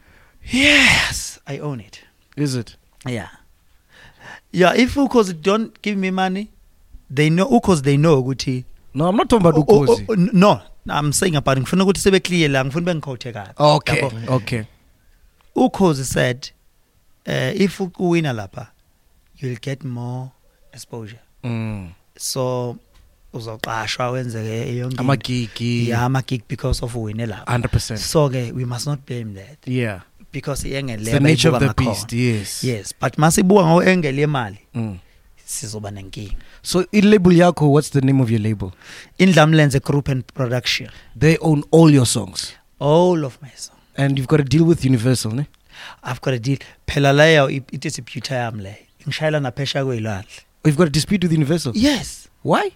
Yes, I own it. Is it? Yeah. Yeah, if Ukhozi don't give me money, they know Ukhozi they know ukuthi No, I'm not talking about Oh, oh, Ukhozi. oh, n- no, I'm saying about ngifuna ukuthi sebe clear la ngifuna bengikhothe kabi. Okay. Yabo. Okay. Ukhozi said uh, if uwina lapha you'll get more exposure. Mm. So uzoqashwa wenzeke yonke I'm a into. geeky. Yeah, I'm a geek because of uwine lapha. one hundred percent. So ke we must not blame that Yeah. because iengele It's the nature of bayibuka the ngakhona. beast. Yes. Yes, but masibuka ngawo engele yemali Mm. sizoba nenkinga. So, in label Yako, what's the name of your label? Indlamlenze Group and Production. They own all your songs. All of my songs. And you've got to deal with Universal, ne? I've got a deal. Phela leyo i- it is a beauty yami le. Ngishayela naphesha kwelwandle. Or you've got a dispute with Universal. Yes. Why?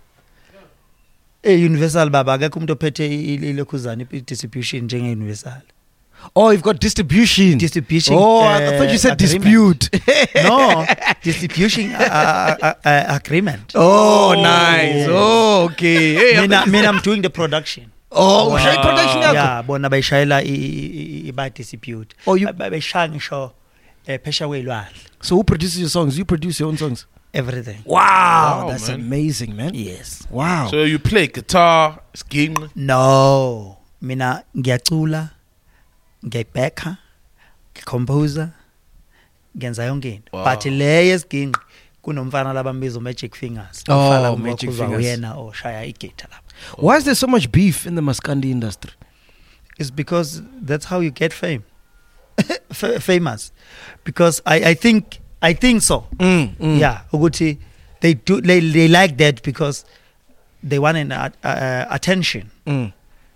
Eh Universal baba akekho umuntu ophethe ilokhuzana i distribution njenge Universal. Oh, you've got distribution. Distribution. Oh, I uh, thought you said agreement. dispute. No, distribution uh, uh, uh, agreement. Oh, nice. Oh, okay. Hey, Mina mina I'm doing the production. oh, ushaya production yakho? Yeah, bona bayishayela i distribute. Oh, you- bayishaya ngisho eh phesha kwelwandle. So who produces your songs? You produce your own songs? Everything. Wow, Wow, that's man. amazing, man. Yes. Wow. So you play guitar, skinqi. No, mina ngiyacula, ngiyibhekha, ngicomposer, ngenza yonke into. Wow. But le yesiginqi kunomfana labambiza Magic Fingers. Oh, Ufala Magic kumokuzwa Fingers. uyena oshaya igita lapha. Why is there so much beef in the Maskandi industry? It's because that's how you get fame. F- famous. Because I I think I think so. Mm, mm. Yeah, ukuthi they do they, they like that because they want an uh, uh, attention. Mm.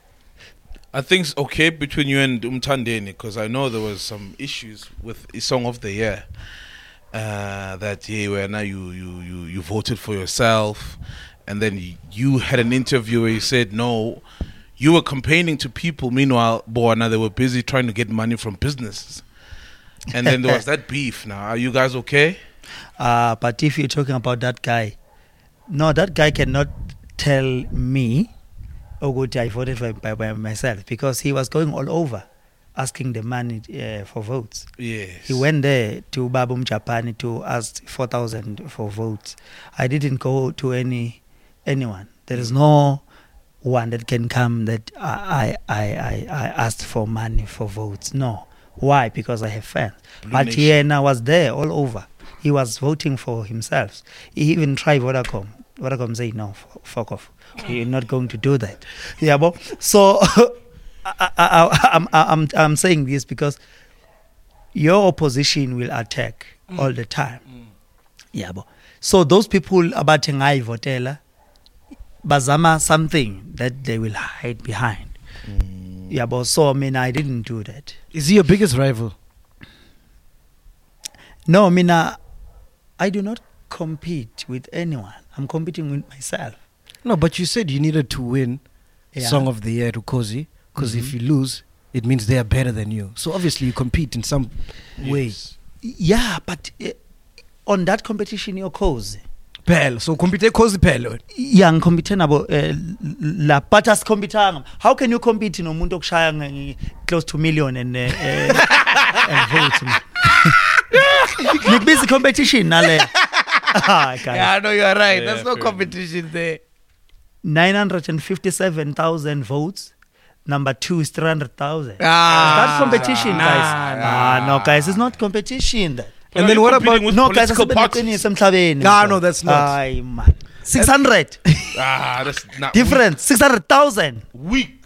I think it's okay between you and Umthandeni because I know there was some issues with a song of the year. uh, that yeah, where now you, you you you voted for yourself, and then you, you had an interview where you said no, you were campaigning to people. Meanwhile, boy, now they were busy trying to get money from businesses, and then there was that beef. Now, are you guys okay? Uh, but if you're talking about that guy, no, that guy cannot tell me, oh, good, I voted by, by, by myself, because he was going all over asking the money uh, for votes. Yes. He went there to Babum Japan to ask four thousand for votes. I didn't go to any anyone. There is no one that can come that I I, I, I asked for money for votes. No. Why? Because I have fans. Blue But Nation. he now was there all over. He was voting for himself. He even tried Vodacom. Vodacom said, no, f- fuck off. You're not going to do that. Yeah, but so I, I, I, I'm, I'm, I'm saying this because your opposition will attack mm. all the time. Mm. Yeah, but so those people about Ngai Votela, bazama something that they will hide behind. Mm. Yeah, but so I mean, I didn't do that. Is he your biggest rival? No, I mean, uh, I do not compete with anyone. I'm competing with myself. No, but you said you needed to win Yeah. Song of the Year to Cozy, because Mhm. if you lose, it means they are better than you. So obviously you compete in some way. Yes. Yeah, but uh, on that competition, you're cozy. Pelo. So compete Cozy Pelo. Yeah, compete nabo uh, la patas compitang. How can you compete in umuntu okushaya nge- close to million and uh, uh, and votes? Ni busy competition nale. Ah, guys. Yeah, I know you're right. Yeah, There's no fair competition there. nine hundred fifty-seven thousand votes. Number two is three hundred thousand. Ah, That's competition, nah, guys. nah. Ah, no, guys, it's not competition. That. But And are then you what competing about- with No, guys, political I parties? Nah, no, that's not. Ay, man. six hundred. Ah, that's not Different. six hundred thousand. Weak.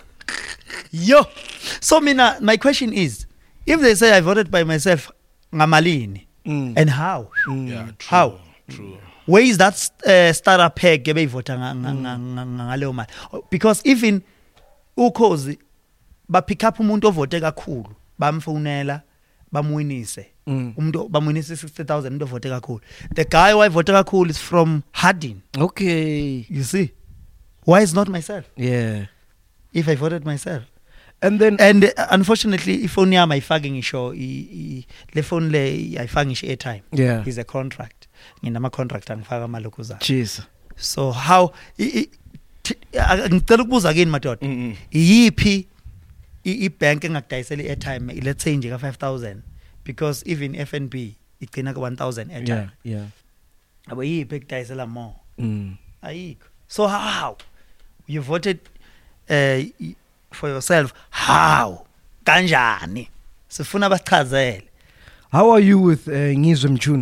Yo. So, Mina, my question is, if they say I voted by myself, ngamalini, Mm. and how? Yeah, true. How? True. Where is that uh, startup peg ebeyivota nga- nga- nga- nga- nga- ngaleyo mali? Because even ukhozi bapick up umuntu ovote kakhulu bamfonela bamwinise Mm. umuntu bamwinise sixty thousand umuntu ovote kakhulu. The guy who vote kakhulu is from Harding. Okay. You see, why is not myself? Yeah. If I voted myself. And then And uh, unfortunately, ifoni yami ayifaki ngisho i- i- le phone le ayifaki ngisho airtime. Yeah. Is a contract. Nginama contract angifaka malokhu zayo. cheers. So how i- i- t- a- ngicela ukubuza kini madoda. Mm-mm. Iyiphi i- ibank engakudayisela i-airtime let's say nje ka five thousand because even F N B igcina ka one thousand Yeah. airtime. Yeah. Abo yiphi ekudayisela more? Mm. Ayikho. So how you voted uh, y- for yourself? How? Kanjani? Sifuna basichazele. How are you with uh, Ngizwe Mchunu?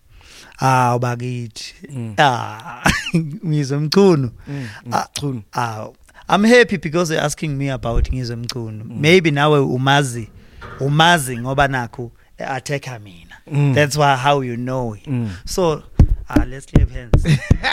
Ah bakithi. Mm. Ah ngizwe mchunu. Mm. Ah, Mchunu. ah, I'm happy because you're asking me about ngizwe mchunu. Maybe nawe umazi umazi ngoba nakho attacker mina. Mm. That's why how you know it. Mm. So ah let's clap hands.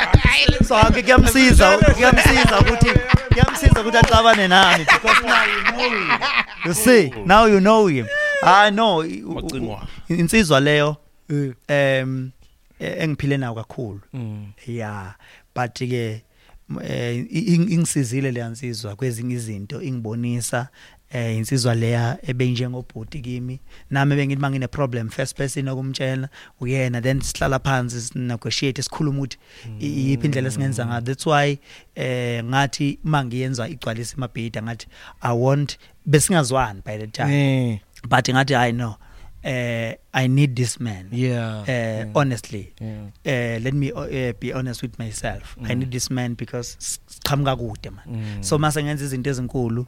So ngiyamsiza ngiyamsiza ukuthi ngiyamsiza ukuthi axabane nami because now you know him. You see, now you know him. I know Macingwa. insizwa leyo Uh, um eh, engiphile nayo kakhulu. mm. Yeah, but ke eh ing- ingisizile le yansizwa kwezinye izinto ingibonisa eh insizwa leya ebenjengobhuti kimi nami bengithi mangine problem first person okumtshela uyena then sihlala phansi sinegotiate sikhuluma ukuthi iyiphi indlela esingenza ngayo. That's why eh ngathi mangiyenza igcwalisa imabhida ngathi I want besingazwani by the time Eh, but ngathi I know uh, I need this man. yeah. Uh, yeah. Honestly, Yeah. uh, let me uh, be honest with myself. I Mm. need this man because siqhamuka kude man. Mm. So mase ngenza izinto ezinkulu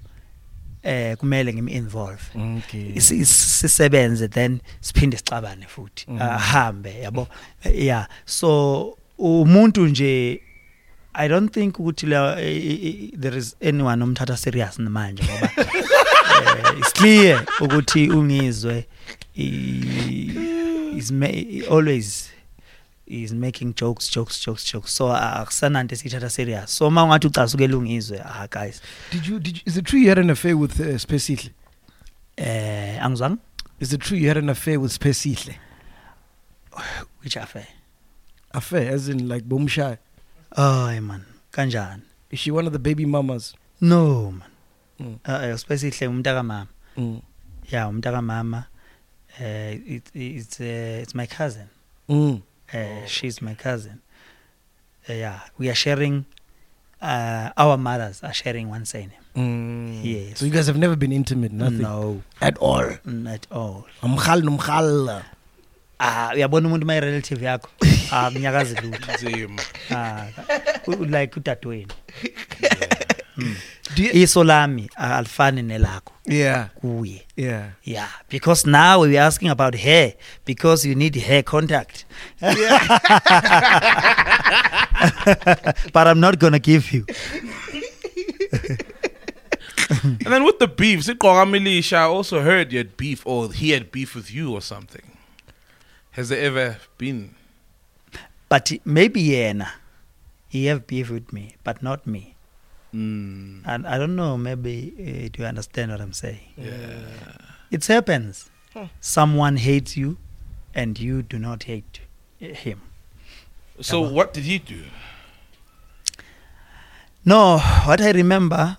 eh kumele ngimi involve. Okay. Is- is- Sisebenze then siphinde sixabane futhi. Mm. Ahambe yabo. Uh, Yeah. So umuntu nje I don't think ukuthi la eh, eh, eh, there is anyone omthatha serious manje ngoba eh, it's clear ukuthi ungizwe i- is ma- always is making jokes jokes jokes jokes so akusananto esithatha serious so uma ungathi ucasukela ungizwe ah guys Did you? Did you, is it true you had an affair with uh, Spesihle? eh angizwanga Is it true you had an affair with Spesihle? Which affair? Affair, as in like Bomshai. Oh, man. Kanjan. Is she one of the baby mamas? No, man. Mm. Uh, especially umtaka mama. Mm. Yeah, umtaka mama. Uh, it, it's uh, it's my cousin. Mm. Uh, she's my cousin. Uh, yeah, we are sharing. Uh, our mothers are sharing one surname. Mm. Yes. So you guys have never been intimate, nothing? No, At all? not at all. Amkhal numkhal. Ah, uyabona umuntu my relative yakho. Ah, mnyakazi lutho. Same. Ah, u- like utatweni. Do you- Iso lami alifani nelakho Yeah, kuye. yeah. Yeah, because now we're asking about hair because you need hair contact. But I'm not gonna give you. And then with the beef, Sikora Milisha, I also heard you had beef, or he had beef with you or something. Has there ever been? But maybe yena, he have beef with me, but not me. Mm. And I don't know, maybe uh, do you understand what I'm saying? Yeah. It happens. Someone hates you, and you do not hate uh, him. So Yabo. what did he do? No, what I remember,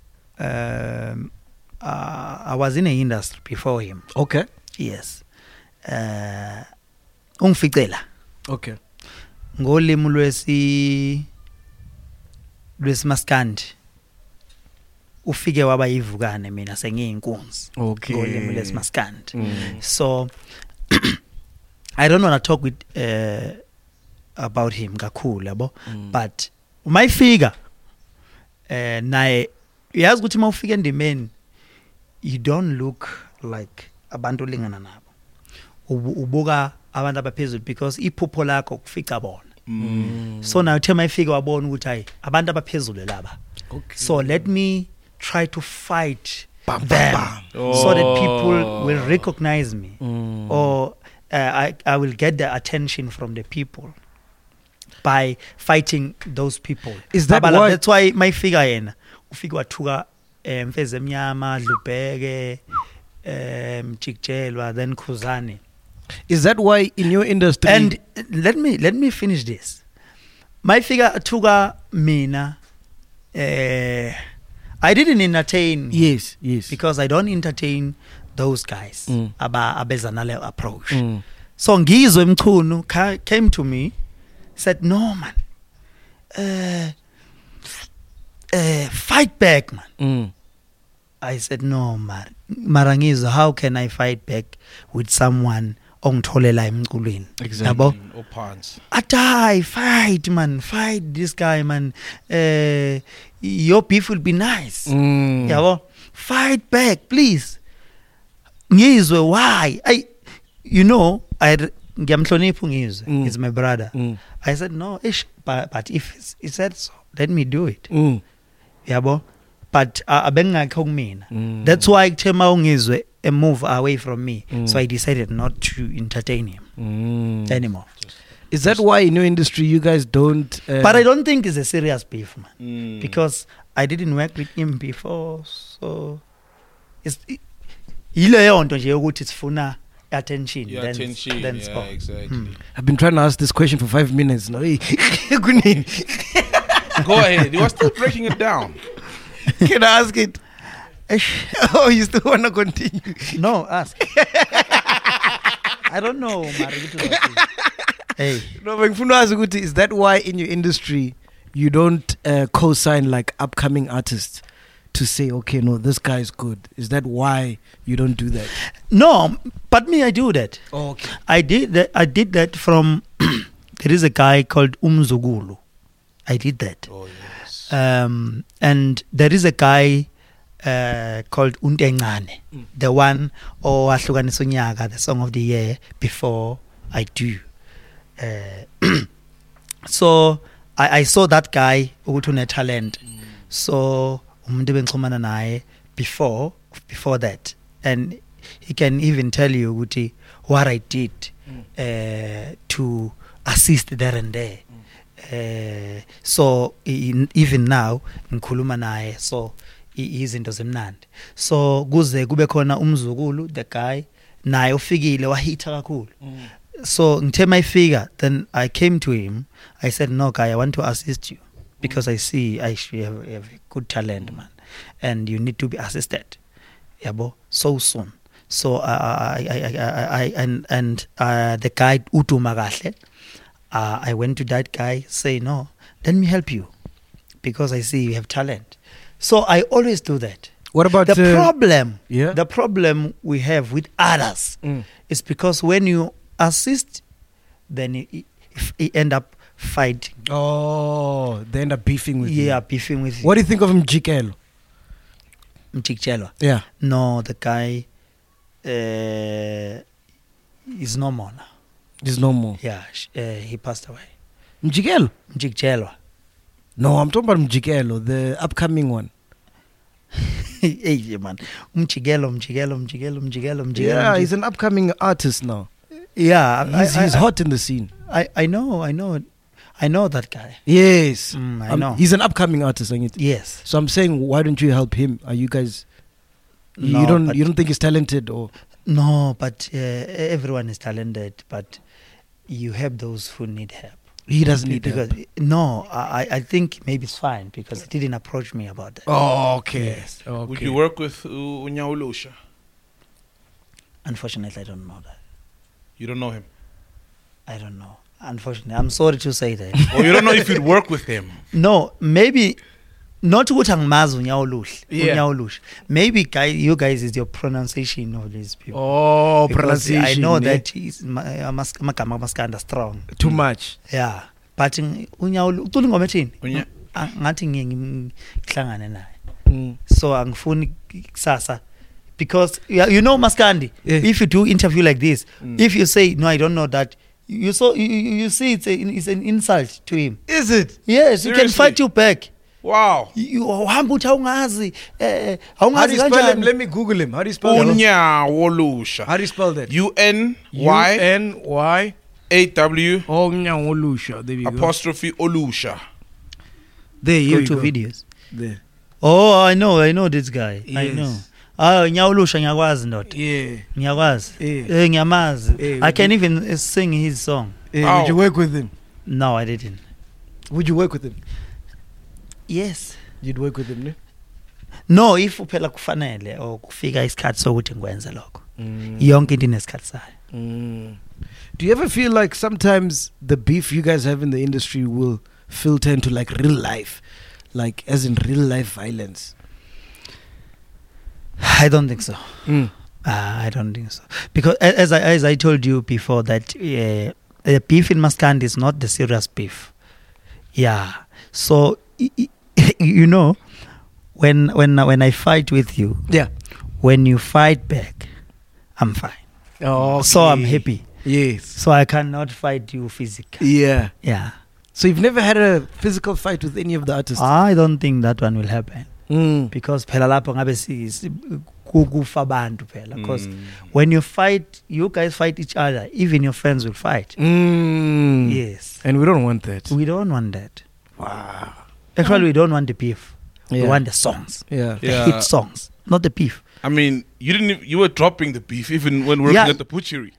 um, uh, I was in the industry before him. Okay. Yes. Uh, ungificela Okay. ngolimi lwesi lwesimaskandi ufike waba yivukane mina sengiyinkunzi Okay. ngolimi lwesimaskandi. Mm. So I don't want to talk with uh, about him kakhulu yabo, but mayifika eh naye uyazi ukuthi mawufika endimeni you don't look like abantu lingana nabo, Ubu- ubuka abantu abaphezulu because iphupho lakho kufica bona. So now uthe mayifika wabona ukuthi hayi abantu abaphezulu laba, Okay. so let me try to fight Bam, bam, them bam. so that people will recognize me, Mm. or uh, I, I will get the attention from the people by fighting those people. Is that Abala- why- that's why my figure yena ufika wathuka eh, Mfeze Mnyama, Dlubheke, um Chikjelwa, then Khuzani. Is that why in your industry? And uh, let me let me finish this. My figure athuka mina, uh, I didn't entertain yes, yes. because I don't entertain those guys Mm. aba abeza nale approach. Mm. So Ngizwe Mchunu ca- came to me, said, "No man, uh, uh, fight back, man." Mm. I said, "No man, Marangizo, how can I fight back with someone ongitholela emculweni?" Exactly. Yabo? Mm, or pants. Atai, fight man, fight this guy man. Uh, your beef will be nice. Mm. Yabo? Fight back, please. Ngizwe, why? I, you know, I ngiyamhlonipha Ngizwe. Mm. He's my brother. Mm. I said, no, ish, but, but if it's- he said so, let me do it. Mm. Yabo? But uh, abengakho kumina. Mm. That's why Chema Ngizwe a move away from me. Mm. So I decided not to entertain him Mm. anymore. Is that why in your industry you guys don't? Uh, But I don't think it's a serious beef, man. Mm. Because I didn't work with him before, so it's yileyo nto nje yokuthi sifuna attention, Yeah, then, attention. then Yeah, stop. exactly. I've been trying to ask this question for five minutes now. Hey, Kunini, Go ahead. You are still breaking it down. can I ask it? Oh, you still want to continue? No, ask. I don't know, Mari. Hey, No, but ngifuna ukwazi ukuthi, is that why in your industry you don't uh, co-sign like upcoming artists to say, okay, no, this guy is good? Is that why you don't do that? no, but me, I do that. Oh, okay. I did that. I did that from. There is a guy called Umzugulu. I did that. Oh, yes. Um, and there is a guy uh, called Untengane, Mm. the one or Ahlukanisa Unyaka, the song of the year before I do. Uh, so I, I saw that guy ukuthi talent. So umuntu bengixhumana naye before before that, and he can even tell you ukuthi what I did uh, to assist there and there. Uh, so in, even now ngikhuluma naye, so i- izinto zemnandi. So kuze kube khona Umzukulu, the guy naye ufikile wahitha kakhulu. so ngithe mayifika, then I came to him. I said, no guy, I want to assist you because I see I you have, you have good talent, man, and you need to be assisted. Yabo, so soon. So uh, I, I, I, I, and and uh, the guy Utu Magahle, uh, I went to that guy, say no, let me help you because I see you have talent. So I always do that. What about the uh, problem? Yeah. The problem we have with others Mm. is because when you assist, then you, if you end up fighting. Oh, they end up beefing with Yeah, you. beefing with What do you think of Mjikelo? Mjikelo. Yeah. No, the guy uh, is no more now. There's no more. Yeah, sh- uh, he passed away. Mjikelo? Mjikelo. No, I'm talking about Mjikelo, the upcoming one. Hey, man. Mjikelo, Mjikelo, Mjikelo, Mjikelo, Mjikelo. Yeah, he's an upcoming artist now. Yeah, He's, I, he's I, hot in the scene. I, I know, I know, I know that guy. Yes. Mm, I Um, know. He's an upcoming artist. I need Yes. So I'm saying, why don't you help him? Are you guys? No, you don't. but- You don't think he's talented, or No, but uh, everyone is talented, but you have those who need help. he doesn't need because help? no, I, I think maybe it's fine because he didn't approach me about that. Oh, okay. Yes. okay. Would you work with uh, Unyaulusha? Unfortunately, I don't know that. You don't know him. I don't know. Unfortunately, I'm sorry to say that. Or you don't know if you'd work with him. No, maybe not ukuthi angimazi uNyawulusha. Yeah. uNyawulusha. Maybe guy, you guys is your pronunciation of these people. Oh, Because pronunciation. I know eh? that he's ma- amas- amagama amaskanda strong. too much. Yeah, but uNyawulusha ucula ingoma ethini? Unya- Ah, ngathi ngiye ngihlangane naye. Mm. So angifuni kusasa because yeah, you know Maskandi, Yeah. if you do interview like this, if you say no, I don't know that, you so you, you you see it's a, it's an insult to him. Is it? Yes, he can Seriously? fight you back. Wow. You hamba uthi awungazi eh How do awungazi you spell him? kanjani. Let me Google him. How do you spell him? How Unyaulusha. do you spell that? U N Y N Y A W Oh, Nyawolusha. There we go. apostrophe Olusha. There you Go to go. videos. There. Oh, I know, I know this guy. I Yes. know. Ah, Nyawulusha ngiyakwazi ndoda. Yeah. Ngiyakwazi. Yeah. Eh ngiyamazi. Eh, I would can you- even uh, sing his song. Hey, Ow. would you work with him? No, I didn't. Would you work with him? Yes. You'd work with him, ne? No, if uphela kufanele or kufika isikhathi sokuthi ngikwenze lokho. Yonke into inesikhathi sayo. Mm. Do you ever feel like sometimes the beef you guys have in the industry will filter into like real life, like as in real life violence? I don't think so. Mm. Uh, I don't think so. Because a- as I as I told you before that uh, the beef in Maskandi is not the serious beef. Yeah. So y- y- you know when when when I fight with you, Yeah. when you fight back, I'm fine. Oh, So I'm happy. Yes. So I cannot fight you physically. Yeah. Yeah. So you've never had a physical fight with any of the artists? I don't think that one will happen. Mm. Because phela lapho ngabe si si- ku- kufa abantu phela because when you fight you guys fight each other, even your friends will fight. Mm. Yes, And we don't want that. we don't want that. Wow. Actually, we don't want the beef. Yeah. We want the songs, Yeah. the Yeah. hit songs, not the beef. I mean, you didn't. Even, you were dropping the beef even when working Yeah. at the butchery.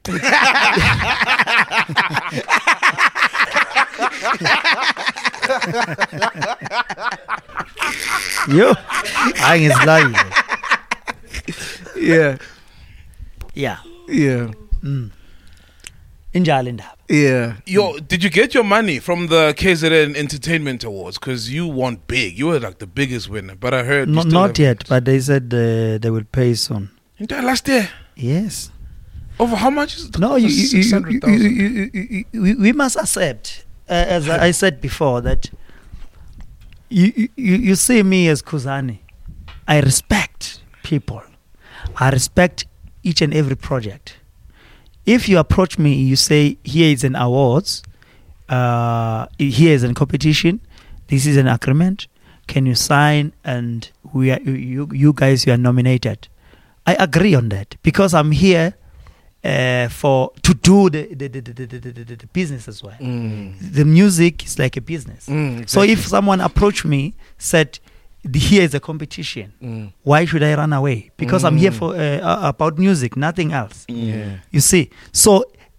Yo, I is lying. Yeah. Yeah, Yeah. mm. Injalo indaba. Yeah. Yo, did you get your money from the K Z N Entertainment Awards? Because you won big. You were like the biggest winner. But I heard you No, still not haven't. yet, but they said uh, they will pay soon. Entire last year. Yes. Over how much is it? No, you, you, you, six you, hundred you, thousand. you, you, you, we- we must accept, uh, as I I said before, that you, you, you you see me as Kuzani. I respect people. I respect each and every project. If you approach me, you say, here is an awards, uh, here is a competition, this is an agreement, can you sign and we are, you, you guys, you are nominated. I agree on that because I'm here uh, for to do the the, the, the, the, the, the, the business as well. Mm. The music is like a business. Mm, So exactly. if someone approached me, said, "The- here is a competition, Mm. why should I run away? Because I'm here Mm. for uh, uh, about music, nothing else. Yeah. You see, so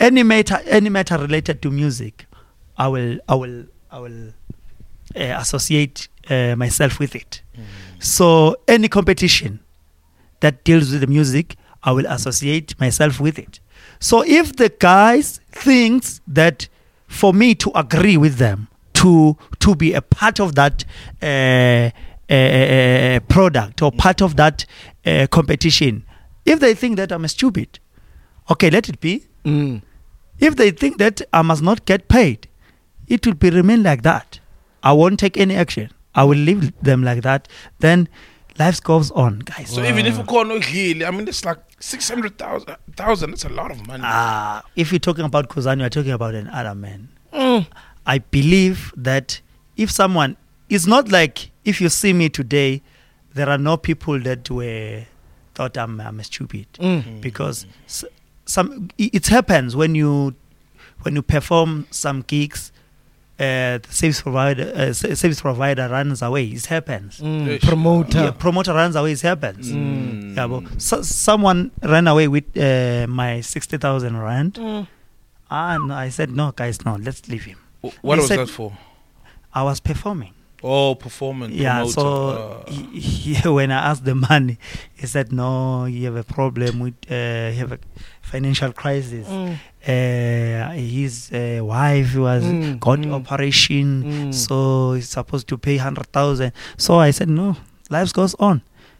any matter any matter related to music, I will I will I will uh, associate uh, myself with it. Mm. So any competition that deals with the music, I will associate myself with it. So if the guys thinks that for me to agree with them, to to be a part of that uh, uh, uh, product or part of that uh, competition, if they think that I'm stupid, okay, let it be. Mm. If they think that I must not get paid, it will be remain like that. I won't take any action. I will leave them like that. Then life goes on, guys. So even if you call no really, I mean, it's like six hundred thousand. That's a lot of money. Ah, if you're talking about Khuzani, you're talking about an other man. Mm. I believe that if someone, it's not like if you see me today, there are no people that were thought I'm, I'm stupid Mm. because s- some it it happens when you when you perform some gigs, uh, the service provider uh, s- service provider runs away. It happens. Mm. Ish. Promoter. Yeah, promoter runs away. It happens. Mm. Yeah, but so, someone ran away with uh, my sixty thousand rand. Mm. Ah, no, I said no, guys, no, let's leave him. W- What He was said- that for? I was performing. Oh, performance. Yeah, promoter. so Uh, he, he, when I asked the man, he said, "No, you have a problem with, uh, you have a financial crisis. Mm. Uh, his uh, wife was Mm, got mm, operation, mm. so he's supposed to pay hundred thousand. So I said, no, life goes on,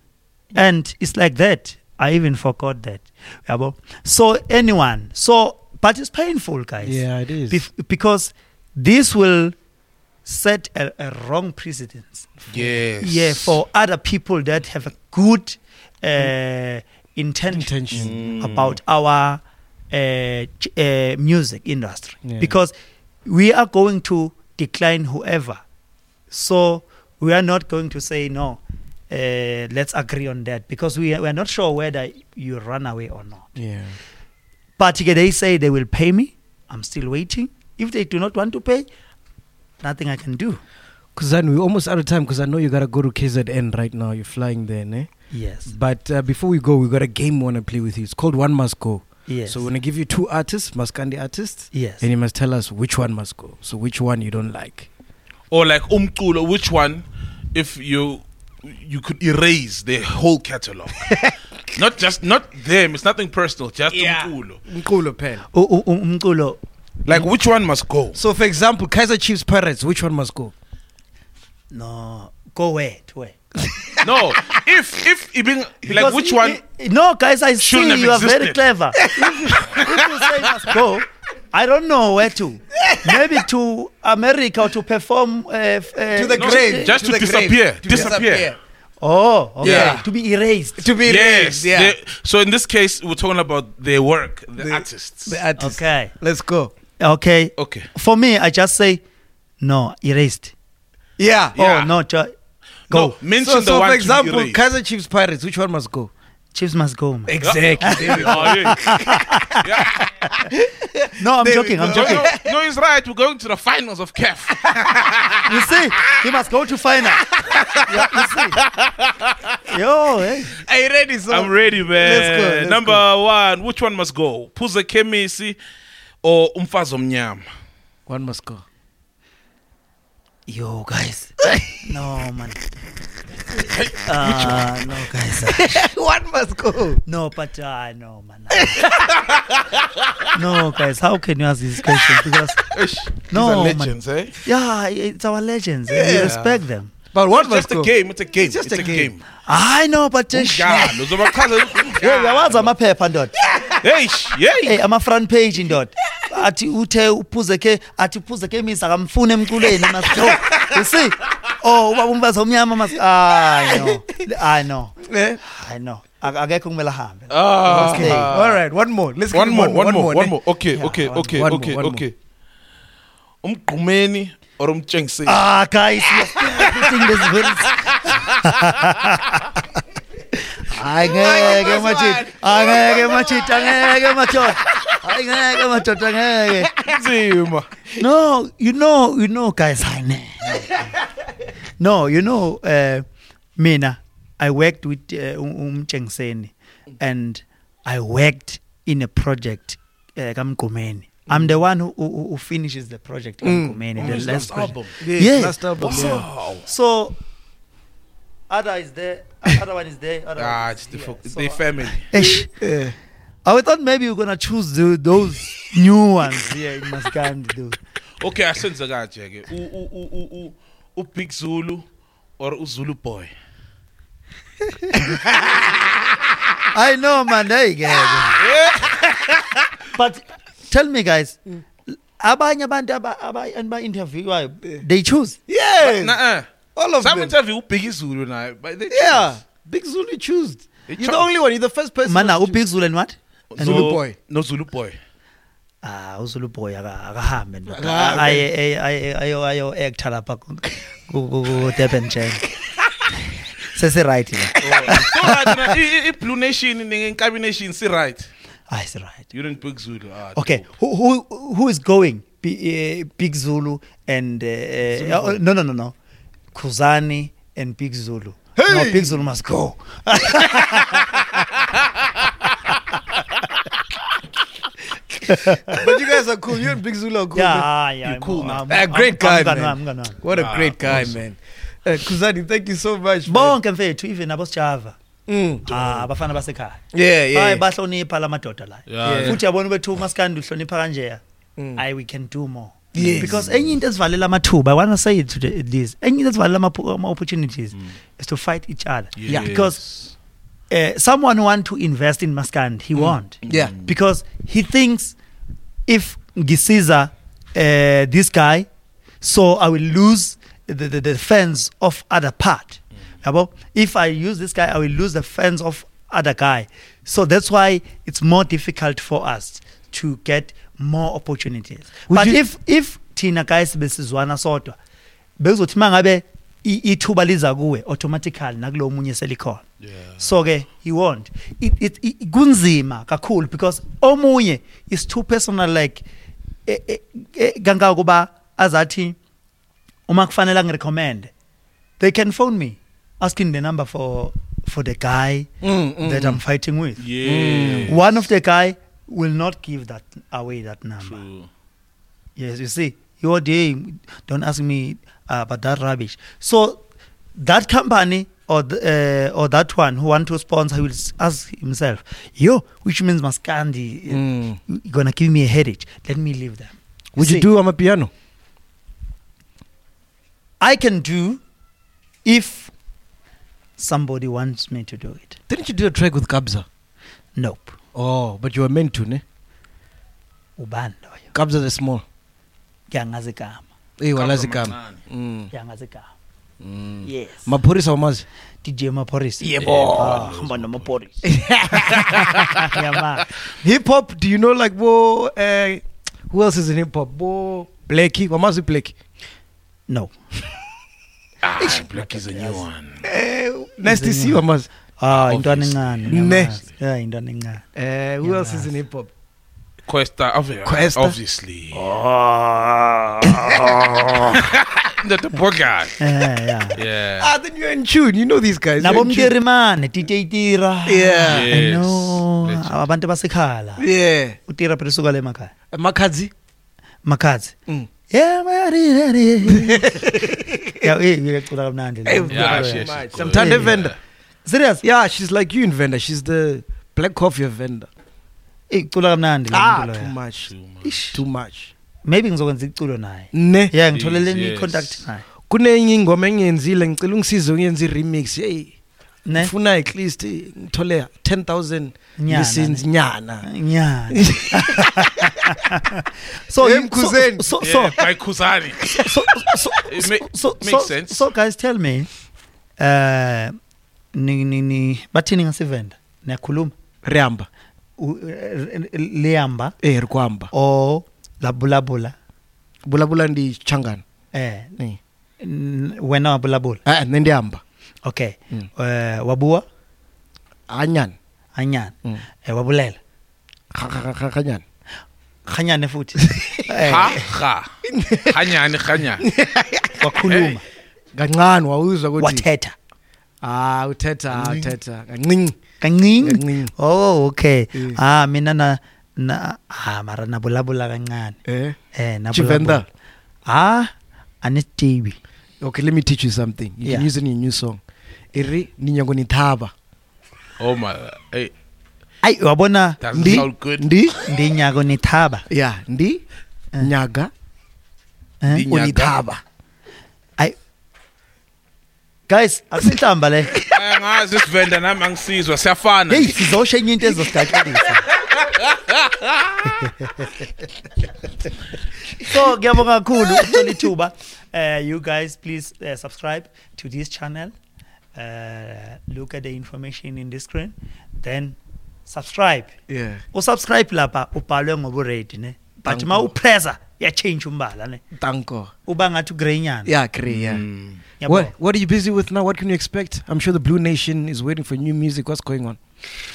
and it's like that. I even forgot that. Yeah, but- So anyone, so but it's painful, guys. Yeah, it is. Bef- because this will set a, a wrong precedence. yes. Yeah, for other people that have a good uh, intention, Intention. Mm. about our uh, ch- uh, music industry, Yeah. because we are going to decline whoever. So we are not going to say no. Uh, let's agree on that because we are, we are not sure whether you run away or not. Yeah. But they say they will pay me. I'm still waiting. If they do not want to pay, nothing I can do. Because then we're almost out of time because I know you got to go to K Z N right now. You're flying there, ne? Yes. But uh, before we go, we got a game we want to play with you. It's called One Must Go. Yes. So we're going to give you two artists, Maskandi artists. Yes. And you must tell us which one must go. So which one you don't like. Or like umculo, which one, if you you could erase the whole catalog, not just not them. It's nothing personal. Just umculo. Mkulo pen. U- u- u- umculo. Like which one must go? So for example, Kaiser Chiefs Pirates, which one must go? No. Go where? To where? No, if if even like Because which i- one? i- no, guys, I shouldn't see have you are very existed? clever. if, you, if you say must go, I don't know where to. Maybe to America or to perform. Uh, f- uh, To the No, grave. just to, the grave. disappear, To disappear. Oh, okay. Yeah. To be erased. To be Yes. erased, yeah. they- So in this case, we're talking about their work, the, The- artists. The artist. Okay. Let's go. Okay. Okay. For me, I just say no, erased. Yeah. Yeah. Oh, no, ju- Go. go. Mention So, the so one for to example, erase. Kaiser Chiefs Pirates, which one must go? Chiefs must go. Man. Exactly. Oh, yeah. Yeah. No, I'm There we joking. I'm go. No, joking. no, no, he's right. We're going to the finals of C A F. You see, he must go to final. Yeah, you see. Yo, hey. Are you ready? So I'm ready, man. Let's go, let's Number go. one, which one must go? Puze Kemisi or Umfazo Mnyama? One must go. Yo, guys. No, man. Uh, no, guys. One must go. No, but uh, no, man. No, guys. How can you ask this question? Because Ish, No, these are man. legends, eh? yeah, it's our legends. We Yeah. respect them. But one It's must just a go. game. It's a game. It's just It's a a game. game. I know, but uh, Umdlalo, uzobachaza ukuthi yeah, umdlalo. uyawazi amaphepha ndoda. Hey, sh- Hey, hey. ama front page ndoda. Athi uthe uphuze ke athi uphuze ke misa akamfune emculweni must go. You see? Oh, ubaba umfazi omnyama must I know. I know. Eh? I know. Ak- Akekho kumele ahambe. Ah. Okay. All right, one more. Let's One give more, him one more, one ne? more. Okay, Yeah, okay, one- okay, one more, okay, one more. okay. Umgqumeni or umtshengisi? Ah, guys, you're still repeating this very. Angeke machit. Angeke machit. Angeke machot. Angeke machot. Angeke. Nzima. No, you know, you know, guys. I know. No, you know, uh, Mina, I worked with uh, Um Chengseni, and I worked in a project uh, kaMgqumeni. I'm the one who, who, who finishes the project kaMgqumeni, Oh, the his last last project. album. Yeah, Yeah. last album. Yeah. Wow. So other is there, other one is there. Other Ah, one it's is the here. fo- So, they family. Eish. Yeah. I thought maybe you're gonna choose the, those new ones here in Maskandi, dude. Okay, asenza kanje ke. U u u u u u Big Zulu or u Zulu boy. I know, man. There you go. But tell me, guys, abanye abantu aba aba aba interview they choose. Yeah. Nah. All of Some them. interview u Big Zulu now, but they Yeah. Big Zulu choose. They You're the chose. only one. You're the first person. Man, to u choose. Big Zulu and what? choose. Zulu boy. No Zulu boy. Ah, uZulu boy aka akahambe ndoda. Akahambe. Aye aye ayo ayo actor lapha ku ku Durban Jam. Sese right la. So right now, i- i- Blue Nation in Kabi Nation, see right. Ah, it's right. You didn't Big Zulu. Ah, Okay, who who who is going? B, uh, Big Zulu and uh, uh, no no no no, Khuzani and Big Zulu. Hey! No, Big Zulu must go. But you guys are cool. You and Big Zulu are cool. man. Yeah, yeah, You're cool, man. Ah, great guy, I'm gonna, man. I'm gonna. What a Ah, great guy, awesome. man. Uh, Kuzani, thank you so much. man. Bonke mfethu even abosijava. Mm. Ah, abafana basekhaya. Yeah, yeah. Hayi bahlonipha lamadoda la. Yeah. Futhi yabona bethu uMaskandi uhlonipha kanje. Mm. Aye, we can do more. Yes. Because enye into esivalela amathuba, I want to say it to the, this. Enye into esivalela ama ama opportunities is to fight each other. Yes. Because uh, someone want to invest in Maskandi, he won't. Yeah. Because he thinks if ngisiza uh, this guy, so I will lose the, the, the fans of other part. Yabo? If I use this guy, I will lose the fans of other guy. So that's why it's more difficult for us to get more opportunities. Would But you- if if thina guys besizwana sodwa, bezothi mangabe i- ithuba liza kuwe automatically nakulo munye selikhona. Yeah. So ke he won't. It it, it kunzima kakhulu because omunye is too personal like eh, eh, eh, ganga kuba azathi uma kufanele ngirecommend, they can phone me asking the number for for the guy Mm, mm, that mm. I'm fighting with. Yeah. One of the guy will not give that away that number. True. Yes, you see, your day, don't ask me uh, about that rubbish. So that company or the, uh, or that one who want to sponsor, he will s- ask himself, yo, which means Maskandi, uh, Mm. you're gonna give me a headache. Let me leave them. Would you see, do Amapiano? I can do if somebody wants me to do it. Didn't you do a track with Kabza? Nope. Oh, but you were meant to, ne? Ubani loyo. Kabza the small. Ngiyangazi igama. Hey, walazi Kabza kama. mancane. Mm. Ngiyangazi igama. Mm. Yes. Mapurisa wamazi. D J Maphorisa. Yebo. Ah, hamba namaphorisa. Yama. Hip hop, do you know like bo uh, who else is in hip hop? Bo Blackie, wamazi Blackie. No. Ah, Black is a new one. Uh, nice to see you, wamazi. Ah, intwana Obviously. encane. Ne. ngiyamazi. Yeah, intwana encane. Uh, who Yeah, else is in nice. hip hop? Questa, obvi- Questa? obviously. The, the poor guy. Eh, yeah. Yeah. Ah, then you're in tune. You know these guys. Nabo You're in tune. mntirimane, D J Tira. Yeah. I Yes. know. Legend. Abantu basekhala. Yeah. Utira phela usuka le emakhaya. Makadzi. Makhazi. Mm. Yeah, mari. Yeah, eh, ngiyacula kamnandi. Hey, Yeah, very she- much. she's Sometimes good. a vendor. Serious? Yeah, she's like you in vendor. She's the black coffee vendor. Eh, cula kamnandi le Ah, muntu too loya. much. Too much. Ish. Too much. Maybe ngizokwenza iculo naye. Ne. Yeah, ngitholele Yes, ni yes. contact naye. Kunenye ingoma engiyenzile ngicela ungisize ngiyenze i-remix. Hey, Ne? ngifuna at least eh, ngithole ten thousand Nyana, listens nyana. Yeah. So Hey, you- Mkhuzeni. so so Yeah, by Kusani. so so It ma- so makes so, sense. so guys tell me uh ni ni ni bathini ngasivenda niyakhuluma Riamba. U- eh, liyamba Eh, rikwamba. o labulabula Bulabula ndi changana. eh Eh. n- wena wabulabula Ah, nendiyamba. okay Mm. eh wabua Anyana. anyana Mm. eh wabulela Khanyana. khanyane futhi eh Ha, ha. Hanyani, hanyani. wakhuluma Kancane wawuzwa ukuthi wathetha ah uthetha uthetha kancinci. kancinci Kancinci. oh okay Yes. ah mina na na ah mara nabulabula kancane Eh? eh Chivenda. ah anetibi Okay, let me teach you something. You Yeah. can use it in your new song. Iri ninyango nithaba. Oh my, hey, ay wabona doesn't Ndi sound good. ndi ndinyako nithaba yeah, ndi nyaga eh? Ndi- Nyaga. unithaba. ay guys akusihlamba le Eh, ngazi isivenda nami angisizwa siyafana. hey sizosho enye into ezosigaxelisa so ngiyabonga kakhulu ukuthola ithuba uh, you guys please uh, subscribe to this channel uh, look at the information in this screen then subscribe Yeah. usubscribe lapha ubhalwe ngobu red ne but Thank ma you. upressa ya change umbala ne Tanko. uba ngathi grey nyana Yeah, Kri, yeah. Mm. Ngiyabonga. What what are you busy with now? What can you expect? I'm sure the Blue Nation is waiting for new music. What's going on?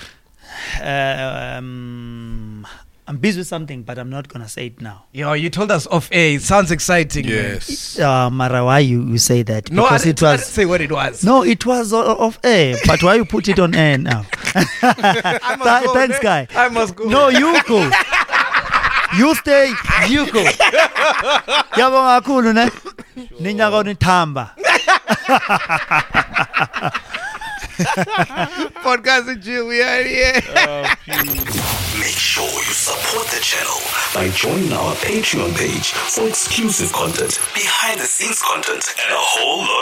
um, I'm busy with something but I'm not gonna say it now. Yo, you told us off air. It sounds exciting. man. Yes. Uh, Mara, why you, you say that? No, I Because didn't, it I was didn't say what it was. no, it was o- off air. But why you put it on air now? I must Th- go, thanks, man. guy. I must go. No, you go. You stay. You go. Yabonga kakhulu ne. Ninyaka unithamba. Podcast in June. We are here. Make sure you support the channel by joining our Patreon page for exclusive content, behind the scenes content, and a whole lot